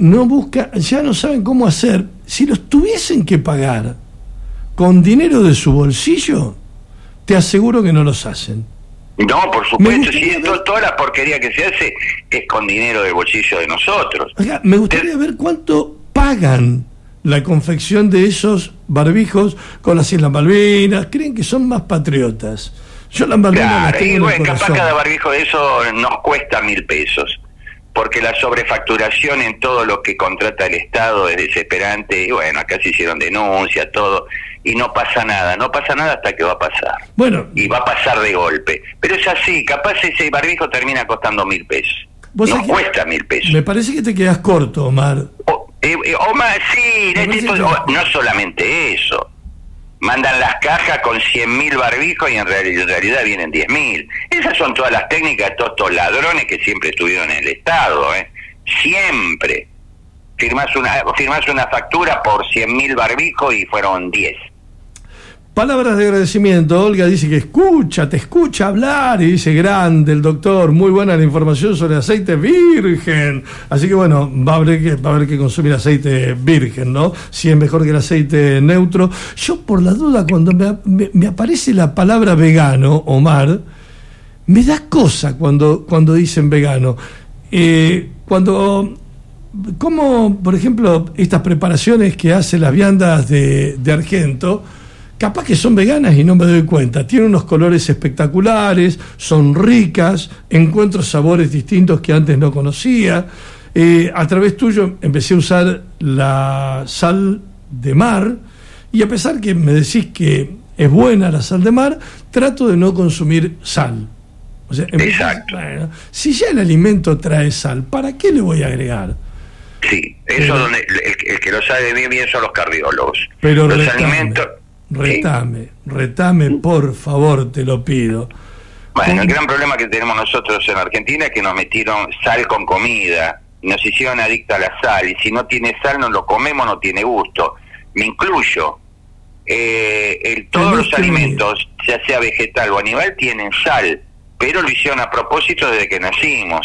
ya no saben cómo hacer. Si los tuviesen que pagar con dinero de su bolsillo, te aseguro que no los hacen. No, por supuesto, toda la porquería que se hace es con dinero del bolsillo de nosotros. Oiga, me gustaría ver cuánto pagan la confección de esos barbijos con las Islas Malvinas. Creen que son más patriotas. Yo las Malvinas las tengo en el corazón. Capaz cada barbijo de eso nos cuesta 1.000 pesos, porque la sobrefacturación en todo lo que contrata el Estado es desesperante. Y bueno, acá se hicieron denuncias, todo, y no pasa nada hasta que va a pasar. Bueno, y va a pasar de golpe. Pero es así, capaz ese barbijo termina costando 1.000 pesos. Nos cuesta 1.000 pesos. Me parece que te quedas corto, Omar. Omar, sí, no solamente eso. Mandan las cajas con 100.000 barbijos y en realidad vienen 10.000. Esas son todas las técnicas de todos estos ladrones que siempre estuvieron en el Estado, siempre. Firmás una factura por 100.000 barbijos y fueron 10. Palabras de agradecimiento. Olga dice que te escucha hablar, y dice: grande el doctor, muy buena la información sobre aceite virgen. Así que bueno, va a haber que consumir aceite virgen, ¿no? Si es mejor que el aceite neutro. Yo, por la duda, cuando me aparece la palabra vegano, Omar, me da cosa cuando dicen vegano. Como, por ejemplo, estas preparaciones que hacen las viandas de Argento, capaz que son veganas y no me doy cuenta. Tienen unos colores espectaculares, son ricas, encuentro sabores distintos que antes no conocía. A través tuyo empecé a usar la sal de mar, y a pesar que me decís que es buena la sal de mar, trato de no consumir sal. O sea, exacto. Bueno, si ya el alimento trae sal, ¿para qué le voy a agregar? Sí, eso donde el que lo sabe bien son los cardiólogos. Pero los alimentos... Retame, por favor, te lo pido. Bueno, el gran problema que tenemos nosotros en Argentina es que nos metieron sal con comida, nos hicieron adicta a la sal, y si no tiene sal no lo comemos, no tiene gusto. Me incluyo. Todos los alimentos, ya sea vegetal o animal, tienen sal, pero lo hicieron a propósito desde que nacimos.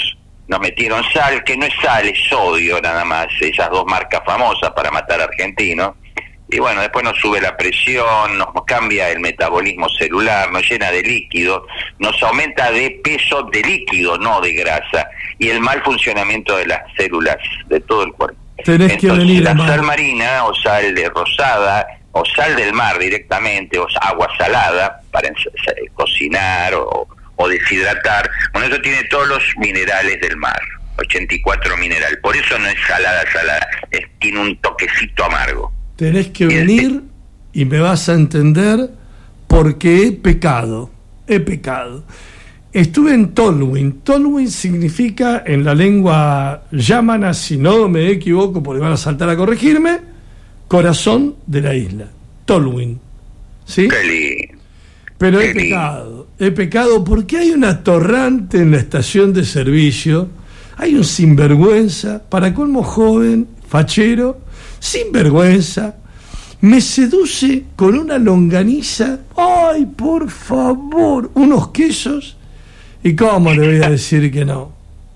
nos metieron sal, que no es sal, es sodio nada más, esas dos marcas famosas para matar argentinos. Y bueno, después nos sube la presión, nos cambia el metabolismo celular, nos llena de líquido, nos aumenta de peso de líquido, no de grasa, y el mal funcionamiento de las células de todo el cuerpo. Tenés que venir, la sal marina o sal de rosada o sal del mar directamente o agua salada para cocinar o deshidratar, bueno, eso tiene todos los minerales del mar, 84 minerales, por eso no es salada, tiene un toquecito amargo. Tenés que venir y me vas a entender porque he pecado. Estuve en Tolwyn. Tolwyn significa en la lengua yámana, si no me equivoco, porque van a saltar a corregirme, corazón de la isla. Tolwyn. ¿Sí? Pero he pecado porque hay un atorrante en la estación de servicio, hay un sinvergüenza, para colmo joven, fachero, sinvergüenza, me seduce con una longaniza, ay, por favor, unos quesos, y cómo le voy a decir que no,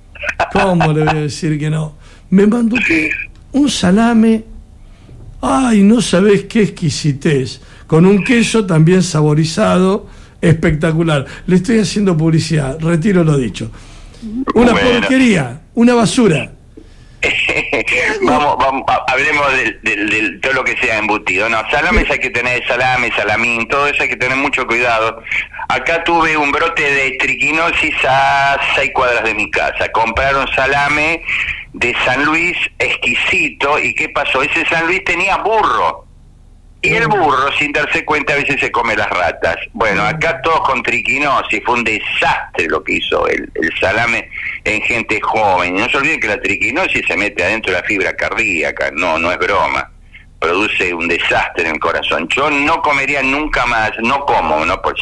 me mandó un salame, ay, no sabés qué exquisitez, con un queso también saborizado, espectacular. Le estoy haciendo publicidad, retiro lo dicho. Una porquería, una basura. Vamos, hablemos de todo lo que sea embutido. No, salames hay que tener salame, salamín, todo eso hay que tener mucho cuidado. Acá tuve un brote de triquinosis a 6 cuadras de mi casa. Compraron salame de San Luis exquisito, ¿y qué pasó? Ese San Luis tenía burro. Y el burro, sin darse cuenta, a veces se come las ratas. Bueno, acá todos con triquinosis, fue un desastre lo que hizo el salame en gente joven. Y no se olviden que la triquinosis se mete adentro de la fibra cardíaca, no es broma. Produce un desastre en el corazón. Yo no comería nunca más, no como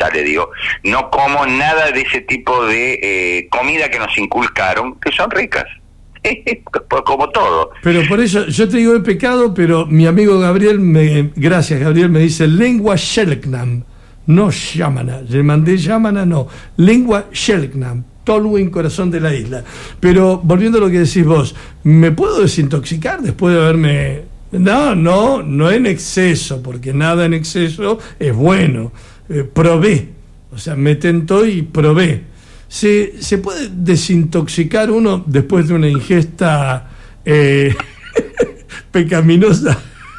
nada de ese tipo de comida que nos inculcaron, que son ricas. Como todo. Pero por eso yo te digo he pecado, pero mi amigo Gabriel, gracias Gabriel, me dice lengua Shelknam, no Yamana, le mandé Yamana, no, lengua Shelknam, Tolwyn, corazón de la isla. Pero volviendo a lo que decís vos, ¿me puedo desintoxicar después de haberme... No en exceso, porque nada en exceso es bueno. Probé, o sea, me tentó y probé. ¿Se puede desintoxicar uno después de una ingesta pecaminosa?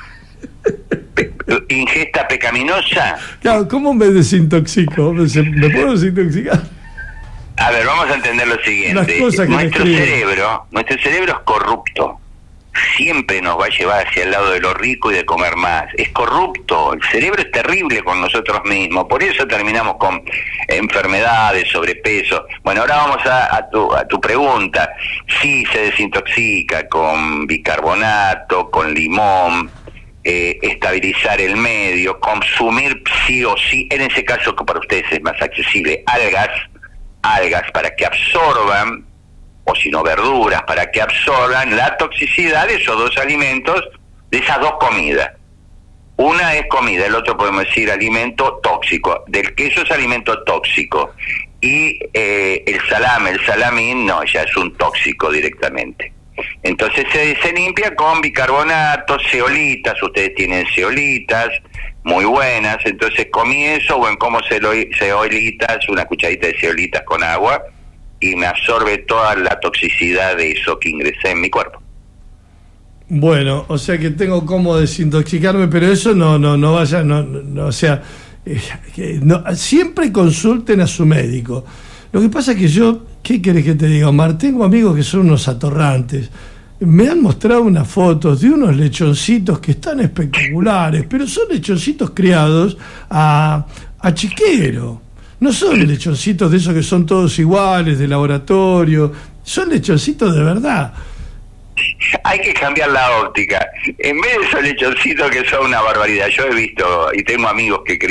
¿Ingesta pecaminosa? Claro, ¿cómo me desintoxico? ¿Me puedo desintoxicar? A ver, vamos a entender lo siguiente. Nuestro cerebro es corrupto. Siempre nos va a llevar hacia el lado de lo rico y de comer más. Es corrupto, el cerebro es terrible con nosotros mismos, por eso terminamos con enfermedades, sobrepeso. Bueno, ahora vamos a tu pregunta. Sí, se desintoxica con bicarbonato, con limón, estabilizar el medio, consumir sí o sí, en ese caso que para ustedes es más accesible, algas para que absorban, o si no verduras, para que absorban la toxicidad de esos dos alimentos, de esas dos comidas. Una es comida, el otro podemos decir alimento tóxico. Del queso es alimento tóxico. Y el salamín, no, ya es un tóxico directamente. Entonces se limpia con bicarbonato, zeolitas, ustedes tienen zeolitas, muy buenas, entonces comí eso, bueno, como zeolitas, una cucharita de zeolitas con agua, y me absorbe toda la toxicidad de eso que ingresé en mi cuerpo. Bueno, o sea que tengo como desintoxicarme, pero eso no vaya, o sea, siempre consulten a su médico. Lo que pasa es que yo, ¿qué querés que te diga, Omar? Tengo amigos que son unos atorrantes. Me han mostrado unas fotos de unos lechoncitos que están espectaculares, pero son lechoncitos criados a chiquero. No son lechoncitos de esos que son todos iguales, de laboratorio. Son lechoncitos de verdad. Hay que cambiar la óptica. En vez de esos lechoncitos que son una barbaridad, yo he visto y tengo amigos que crían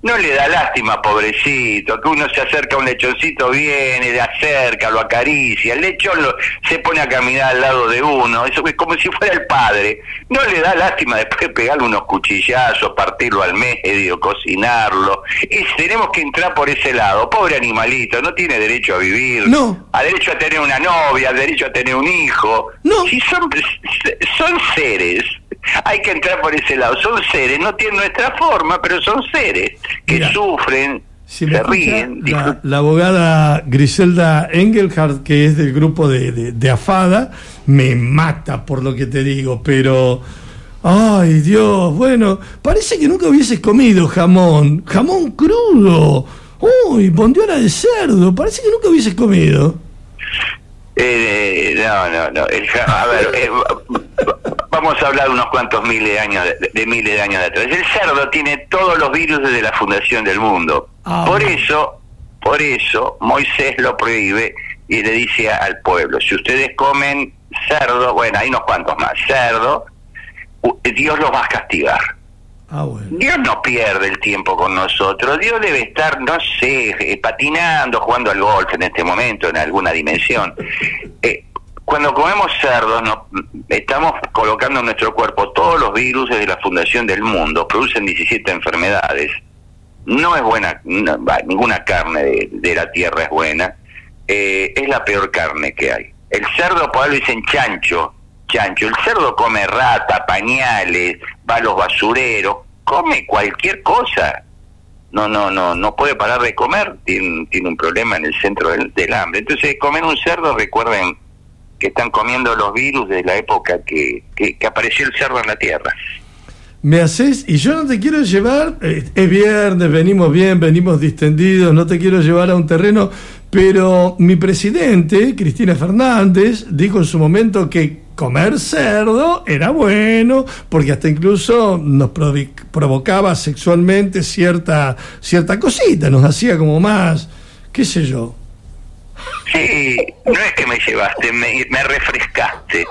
no le da lástima, pobrecito, que uno se acerca a un lechoncito, viene, le acerca, lo acaricia, el lechón se pone a caminar al lado de uno, eso es como si fuera el padre, no le da lástima después pegarle unos cuchillazos, partirlo al medio, cocinarlo, y tenemos que entrar por ese lado, pobre animalito, no tiene derecho a vivir, no, a derecho a tener una novia, a derecho a tener un hijo, no, si son seres, hay que entrar por ese lado, son seres, no tienen nuestra forma, pero son seres que mira, sufren, se ríen. La abogada Griselda Engelhardt, que es del grupo de AFADA, me mata por lo que te digo, pero ay Dios, bueno, parece que nunca hubieses comido jamón crudo, uy, bondiola de cerdo, parece que nunca hubieses comido. No, a ver, vamos a hablar de unos cuantos miles de años de atrás. El cerdo tiene todos los virus desde la fundación del mundo. Por eso Moisés lo prohíbe y le dice al pueblo, si ustedes comen cerdo, bueno, hay unos cuantos más, cerdo, Dios los va a castigar. Bueno. Dios no pierde el tiempo con nosotros, Dios debe estar, no sé, patinando, jugando al golf en este momento, en alguna dimensión. Cuando comemos cerdos, estamos colocando en nuestro cuerpo todos los virus de la fundación del mundo, producen 17 enfermedades. No es buena, ninguna carne de la tierra es buena, es la peor carne que hay. El cerdo, por algo dicen chancho, el cerdo come rata, pañales, va a los basureros, come cualquier cosa, no puede parar de comer, tiene un problema en el centro del hambre. Entonces, comer un cerdo, recuerden que están comiendo los virus de la época que apareció el cerdo en la tierra. Me haces, y yo no te quiero llevar, es viernes, venimos bien, venimos distendidos, no te quiero llevar a un terreno, pero mi presidente, Cristina Fernández, dijo en su momento que comer cerdo era bueno, porque hasta incluso nos provocaba sexualmente cierta cosita, nos hacía como más, qué sé yo. Sí, no es que me llevaste, me refrescaste.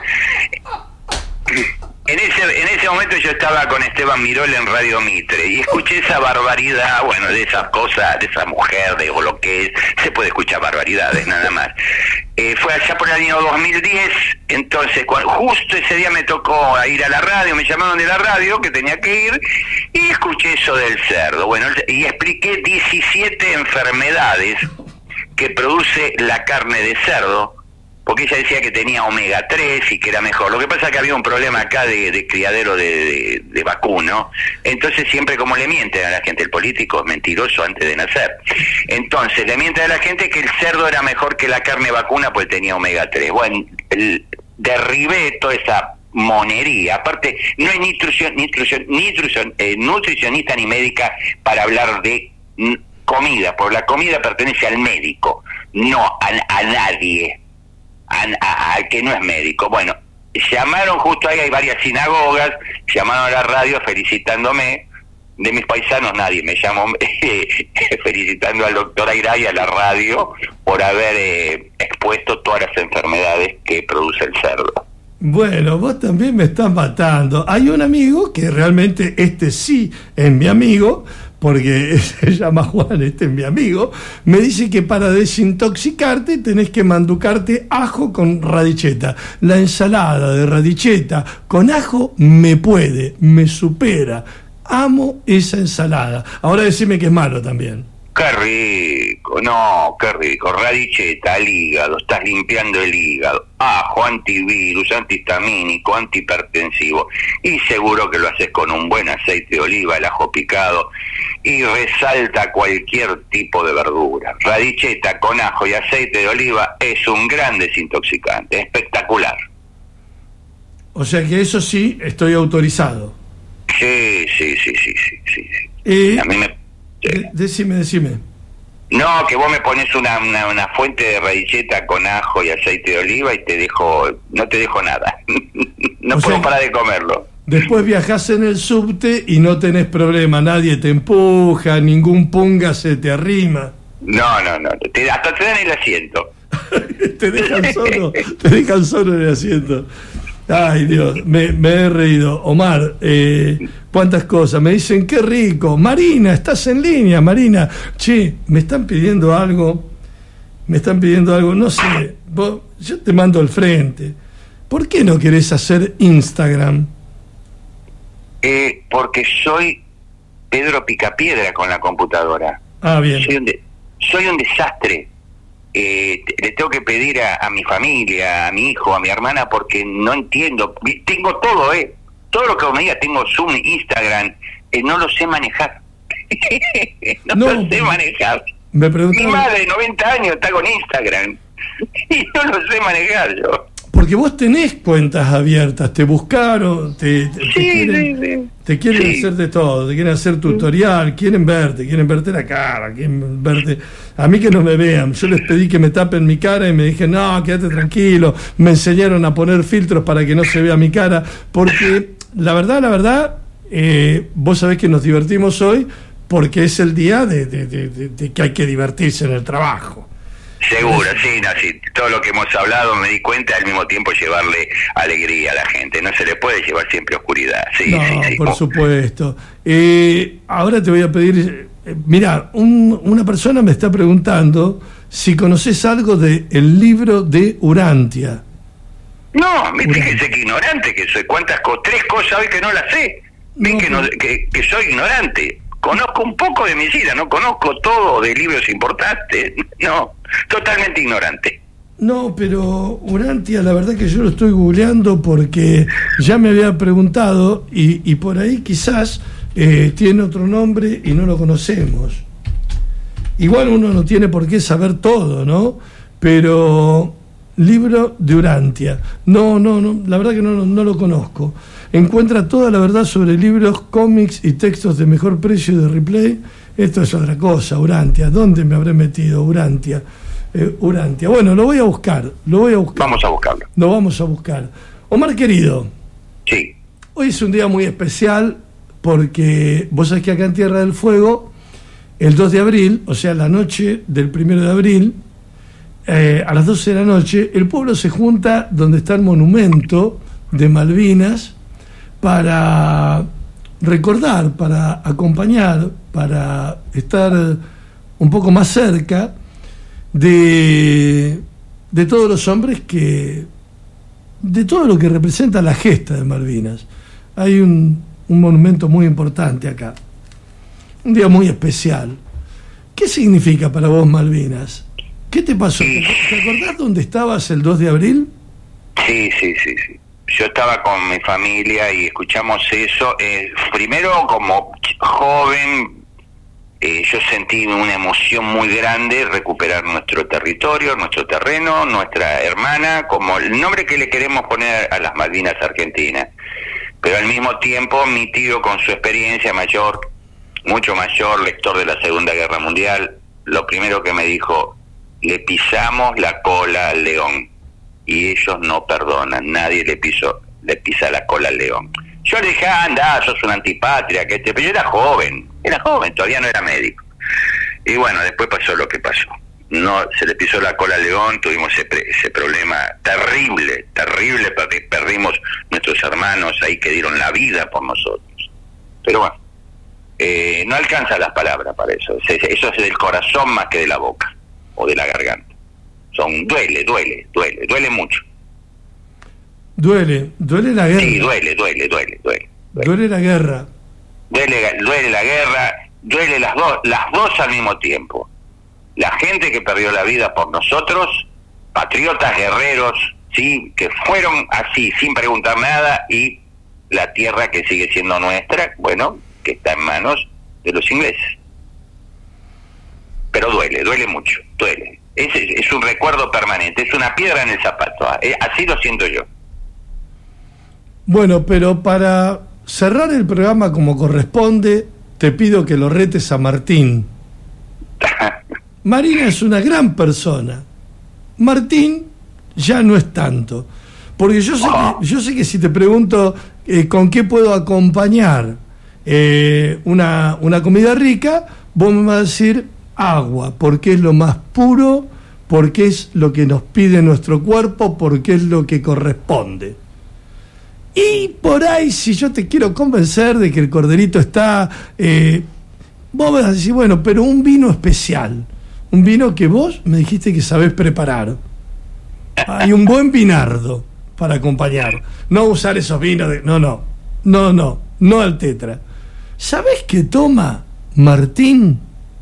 En ese momento yo estaba con Esteban Mirol en Radio Mitre y escuché esa barbaridad, bueno, de esas cosas, de esa mujer, de lo que es, se puede escuchar barbaridades nada más. Fue allá por el año 2010, entonces justo ese día me tocó ir a la radio, me llamaron de la radio que tenía que ir y escuché eso del cerdo, bueno, y expliqué 17 enfermedades que produce la carne de cerdo, porque ella decía que tenía omega 3 y que era mejor. Lo que pasa es que había un problema acá de criadero de vacuno, entonces siempre como le mienten a la gente, el político es mentiroso antes de nacer, entonces le mienten a la gente que el cerdo era mejor que la carne vacuna porque tenía omega 3. Bueno, derribé toda esa monería, aparte no es nutricionista ni médica para hablar de comida, porque la comida pertenece al médico, no a nadie, al que no es médico. Bueno, llamaron justo ahí, hay varias sinagogas, llamaron a la radio felicitándome, de mis paisanos nadie me llamó felicitando al doctor Aira y a la radio por haber expuesto todas las enfermedades que produce el cerdo. Bueno, vos también me estás matando. Hay un amigo que realmente sí es mi amigo, porque se llama Juan, es mi amigo, me dice que para desintoxicarte tenés que manducarte ajo con radicheta. La ensalada de radicheta con ajo me supera. Amo esa ensalada. Ahora decime que es malo también. Qué rico, no, qué rico. Radicheta al hígado, estás limpiando el hígado. Ajo, antivirus, antihistamínico, antihipertensivo. Y seguro que lo haces con un buen aceite de oliva, el ajo picado. Y resalta cualquier tipo de verdura. Radicheta con ajo y aceite de oliva es un gran desintoxicante, espectacular. O sea que eso sí, estoy autorizado. Sí. A mí me... Decime. No, que vos me pones una fuente de radicheta con ajo y aceite de oliva y no te dejo nada. No puedo parar de comerlo. Después viajás en el subte y no tenés problema, nadie te empuja, ningún punga se te arrima. No, hasta te dan el asiento. Te dejan solo en el asiento. Ay, Dios, me he reído. Omar, cuántas cosas. Me dicen, qué rico. Marina, estás en línea, Marina. Che, me están pidiendo algo. No sé. Yo te mando al frente. ¿Por qué no querés hacer Instagram? Porque soy Pedro Picapiedra con la computadora. Ah, bien. Soy un desastre. Le tengo que pedir a mi familia, a mi hijo, a mi hermana, porque no entiendo. Tengo todo, todo lo que me diga, tengo Zoom, Instagram, no lo sé manejar. no lo sé manejar. Me preguntaron... Mi madre de 90 años está con Instagram y no lo sé manejar yo. Porque vos tenés cuentas abiertas, te buscaron, te quieren hacer de todo, te quieren hacer tutorial, quieren verte la cara, quieren verte. A mí que no me vean, yo les pedí que me tapen mi cara y me dije, no, quédate tranquilo. Me enseñaron a poner filtros para que no se vea mi cara, porque la verdad, vos sabés que nos divertimos hoy porque es el día de que hay que divertirse en el trabajo. Seguro, sí, todo lo que hemos hablado me di cuenta, al mismo tiempo llevarle alegría a la gente, no se le puede llevar siempre oscuridad. Sí, por supuesto. Ahora te voy a pedir, mira, una persona me está preguntando si conoces algo de el libro de Urantia. No, fíjese que ignorante que soy, tres cosas hoy que no las sé, que soy ignorante. Conozco un poco de mis ideas, no conozco todo de libros importantes, no, totalmente ignorante. No, pero Urantia, la verdad que yo lo estoy googleando porque ya me había preguntado y por ahí quizás tiene otro nombre y no lo conocemos. Igual uno no tiene por qué saber todo, ¿no? Pero libro de Urantia, no, la verdad que no lo conozco. Encuentra toda la verdad sobre libros, cómics y textos de mejor precio de Replay. Esto es otra cosa, Urantia. ¿Dónde me habré metido? Urantia. Bueno, lo voy a buscar. Vamos a buscarlo. Lo vamos a buscar. Omar, querido. Sí. Hoy es un día muy especial porque vos sabés que acá en Tierra del Fuego, el 2 de abril, o sea, la noche del 1 de abril, a las 12 de la noche, el pueblo se junta donde está el monumento de Malvinas para recordar, para acompañar, para estar un poco más cerca de todos los hombres de todo lo que representa la gesta de Malvinas. Hay un monumento muy importante acá, un día muy especial. ¿Qué significa para vos Malvinas? ¿Qué te pasó? ¿Te acordás dónde estabas el 2 de abril? Sí. Yo estaba con mi familia y escuchamos eso. Primero, como joven, yo sentí una emoción muy grande, recuperar nuestro territorio, nuestro terreno, nuestra hermana, como el nombre que le queremos poner a las Malvinas Argentinas. Pero al mismo tiempo, mi tío, con su experiencia mayor, mucho mayor, lector de la Segunda Guerra Mundial, lo primero que me dijo: le pisamos la cola al león. Y ellos no perdonan, nadie le pisa la cola al león. Yo le dije, anda, sos una antipatria, pero yo era joven, todavía no era médico. Y bueno, después pasó lo que pasó. No, se le pisó la cola al león, tuvimos ese problema terrible, porque perdimos nuestros hermanos ahí que dieron la vida por nosotros. Pero bueno, no alcanza las palabras para eso. Eso es del corazón más que de la boca o de la garganta. Duele mucho. Duele la guerra. Sí, duele. Duele la guerra. Duele la guerra, duele las dos al mismo tiempo. La gente que perdió la vida por nosotros, patriotas guerreros, sí, que fueron así, sin preguntar nada, y la tierra que sigue siendo nuestra, bueno, que está en manos de los ingleses. Pero duele mucho, duele. Es un recuerdo permanente, es una piedra en el zapato, así lo siento yo. Bueno, pero para cerrar el programa como corresponde, te pido que lo retes a Martín. Marina es una gran persona, Martín ya no es tanto, porque yo sé que si te pregunto con qué puedo acompañar una comida rica, vos me vas a decir agua, porque es lo más puro, porque es lo que nos pide nuestro cuerpo, porque es lo que corresponde. Y por ahí, si yo te quiero convencer de que el corderito está... vos vas a decir, bueno, pero un vino especial. Un vino que vos me dijiste que sabés preparar. Hay un buen vinardo para acompañar. No usar esos vinos de... No al tetra. ¿Sabés qué toma Martín?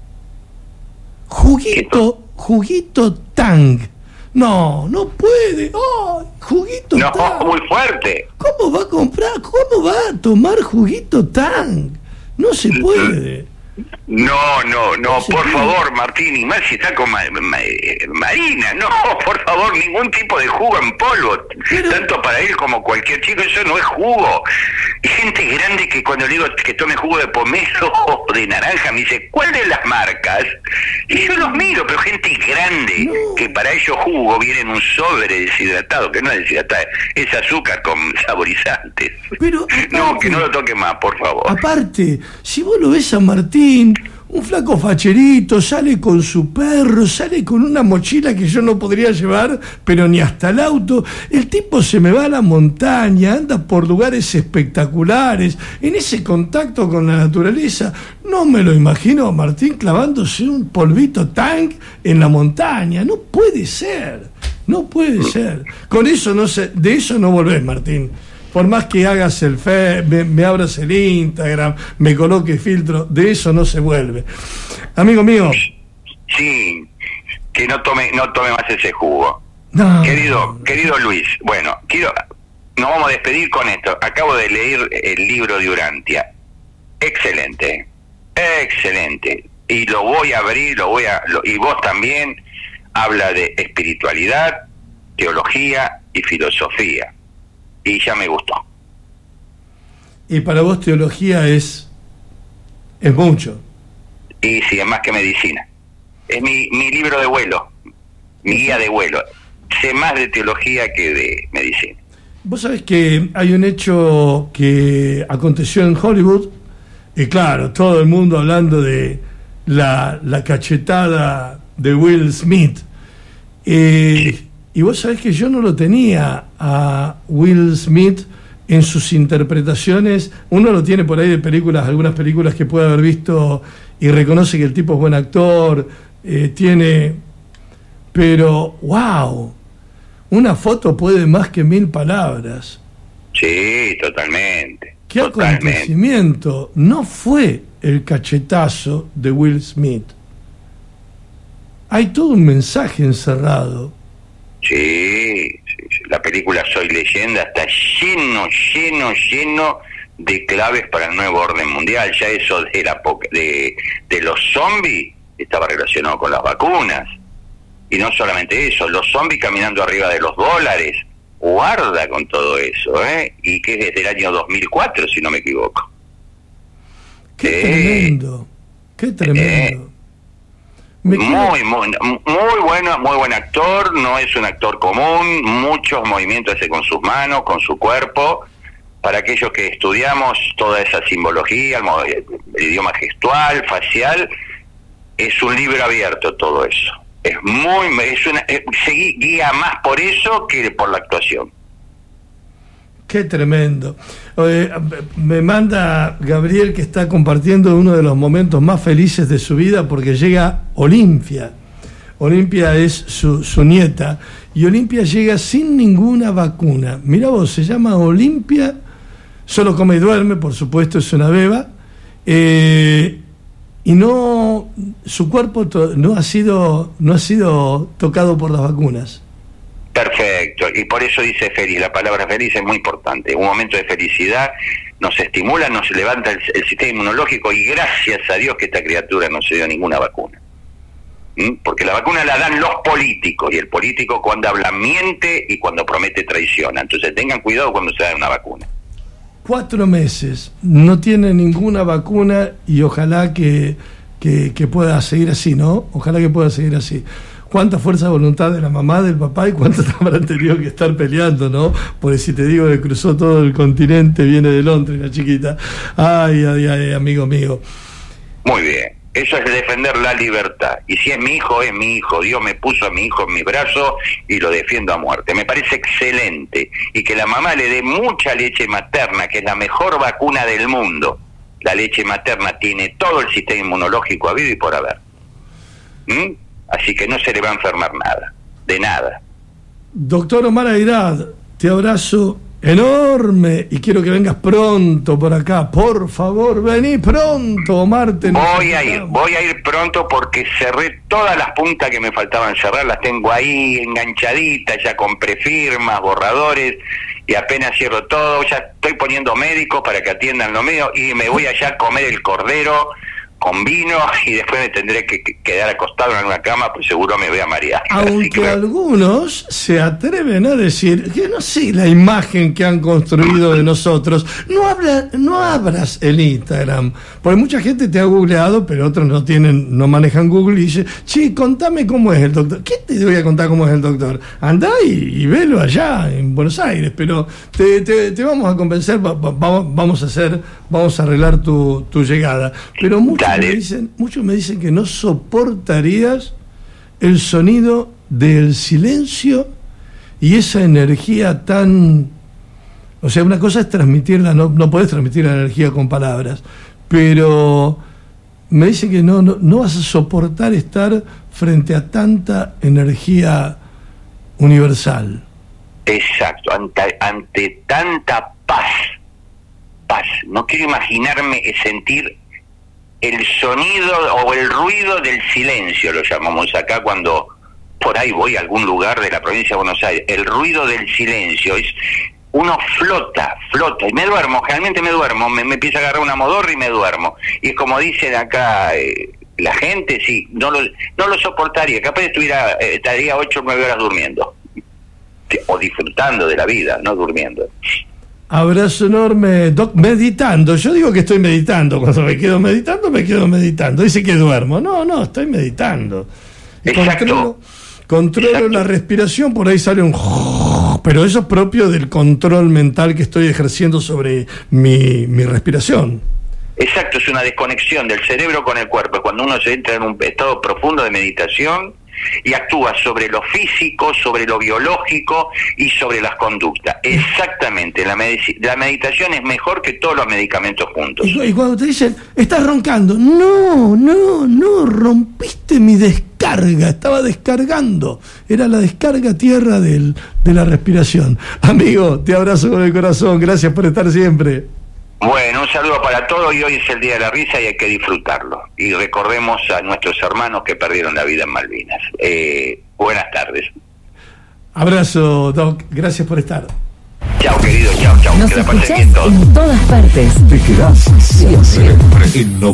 Juguito Tang. No puede. Juguito Tang. No, muy fuerte. ¿Cómo va a comprar? ¿Cómo va a tomar juguito Tang? No se puede. No, por favor, Martín, y más si está con Marina, no, por favor, ningún tipo de jugo en polvo, tanto para él como cualquier chico, eso no es jugo. Hay gente grande que cuando le digo que tome jugo de pomelo o de naranja, me dice, ¿cuál de las marcas? Y yo los miro, pero gente grande, que para ellos jugo viene en un sobre deshidratado, que no es deshidratado, es azúcar con saborizantes. Pero aparte, no, que no lo toque más, por favor. Aparte, si vos lo ves a Martín, un flaco facherito, sale con su perro, sale con una mochila que yo no podría llevar, pero ni hasta el auto. El tipo se me va a la montaña, anda por lugares espectaculares, en ese contacto con la naturaleza. No me lo imagino a Martín clavándose un polvito Tang en la montaña. No puede ser. Con eso de eso no volvés, Martín. Por más que hagas el me abras el Instagram, me coloque filtro, de eso no se vuelve. Amigo mío. Sí, que no tome más ese jugo. No. Querido Luis, bueno, nos vamos a despedir con esto. Acabo de leer el libro de Urantia. Excelente. Y lo voy a abrir, y vos también. Habla de espiritualidad, teología y filosofía. Y ya me gustó. Y para vos teología es mucho. Y sí, es más que medicina. Es mi libro de vuelo, mi guía de vuelo. Sé más de teología que de medicina. Vos sabés que hay un hecho que aconteció en Hollywood, y claro, todo el mundo hablando de la cachetada de Will Smith. Sí. Y vos sabés que yo no lo tenía a Will Smith en sus interpretaciones. Uno lo tiene por ahí de películas, algunas películas que puede haber visto y reconoce que el tipo es buen actor, pero wow, una foto puede más que 1000 palabras. Sí, totalmente. ¿Qué acontecimiento? No fue el cachetazo de Will Smith. Hay todo un mensaje encerrado. Sí, la película Soy Leyenda está lleno de claves para el nuevo orden mundial. Ya eso de los zombies estaba relacionado con las vacunas. Y no solamente eso, los zombies caminando arriba de los dólares. Guarda con todo eso, y que es desde el año 2004, si no me equivoco. Qué tremendo. Muy buen actor, no es un actor común, muchos movimientos hace con sus manos, con su cuerpo. Para aquellos que estudiamos toda esa simbología, el idioma gestual, facial, es un libro abierto todo eso. Se guía más por eso que por la actuación. Qué tremendo. Me manda Gabriel que está compartiendo uno de los momentos más felices de su vida porque llega Olimpia. Olimpia es su nieta y Olimpia llega sin ninguna vacuna. Mirá vos, se llama Olimpia, solo come y duerme, por supuesto, es una beba, y su cuerpo no ha sido tocado por las vacunas. Perfecto, y por eso dice feliz. La palabra feliz es muy importante. Un momento de felicidad nos estimula, nos levanta el sistema inmunológico, y gracias a Dios que esta criatura no se dio ninguna vacuna. Porque la vacuna la dan los políticos, y el político cuando habla miente y cuando promete traiciona. Entonces tengan cuidado cuando se da una vacuna. 4 meses, no tiene ninguna vacuna, y ojalá que pueda seguir así, ¿no? Ojalá que pueda seguir así. Cuánta fuerza de voluntad de la mamá, del papá, y cuánto habrán tenido que estar peleando, ¿no? Porque si te digo que cruzó todo el continente, viene de Londres la chiquita. Ay, amigo mío. Muy bien. Eso es defender la libertad. Y si es mi hijo, es mi hijo. Dios me puso a mi hijo en mi brazo y lo defiendo a muerte. Me parece excelente. Y que la mamá le dé mucha leche materna, que es la mejor vacuna del mundo. La leche materna tiene todo el sistema inmunológico habido y por haber. Así que no se le va a enfermar nada. De nada. Doctor Omar Airad, te abrazo enorme y quiero que vengas pronto por acá, por favor, vení pronto, Omar. Voy a ir pronto porque cerré todas las puntas que me faltaban cerrar, las tengo ahí enganchaditas, ya compré firmas, borradores, y apenas cierro todo, ya estoy poniendo médicos para que atiendan lo mío, y me voy allá a comer el cordero con vino y después me tendré que quedar acostado en una cama, pues seguro me voy a marear. Aunque algunos se atreven a decir que no sé la imagen que han construido de nosotros, no abras el Instagram, porque mucha gente te ha googleado, pero otros no manejan Google y dicen, che, contame cómo es el doctor. ¿Qué te voy a contar cómo es el doctor? Andá y velo allá en Buenos Aires, pero te vamos a convencer, vamos a arreglar tu llegada. Pero muchos me dicen que no soportarías el sonido del silencio y esa energía tan... O sea, una cosa es transmitirla, no podés transmitir la energía con palabras, pero me dicen que no vas a soportar estar frente a tanta energía universal. Exacto, ante tanta paz. No quiero imaginarme sentir el sonido o el ruido del silencio, lo llamamos acá cuando por ahí voy a algún lugar de la provincia de Buenos Aires. El ruido del silencio, uno flota, y me duermo, generalmente me duermo, me empieza a agarrar una modorra y me duermo. Y es como dicen acá la gente, sí, no lo soportaría, capaz estaría 8 o 9 horas durmiendo, o disfrutando de la vida, no durmiendo. Abrazo enorme, Doc. Meditando, yo digo que estoy meditando, cuando me quedo meditando, dice que duermo, no, estoy meditando. Controlo la respiración, por ahí sale un... Pero eso es propio del control mental que estoy ejerciendo sobre mi respiración. Exacto, es una desconexión del cerebro con el cuerpo, cuando uno se entra en un estado profundo de meditación y actúa sobre lo físico, sobre lo biológico y sobre las conductas. Exactamente, la meditación es mejor que todos los medicamentos juntos. Y cuando te dicen, estás roncando, no, rompiste mi descarga, estaba descargando, era la descarga tierra de la respiración. Amigo, te abrazo con el corazón, gracias por estar siempre. Bueno, un saludo para todos, y hoy es el Día de la Risa y hay que disfrutarlo. Y recordemos a nuestros hermanos que perdieron la vida en Malvinas. Buenas tardes. Abrazo, Doc, gracias por estar. Chao, querido, chao. Nos escuchás en todas partes. Te quedás siempre en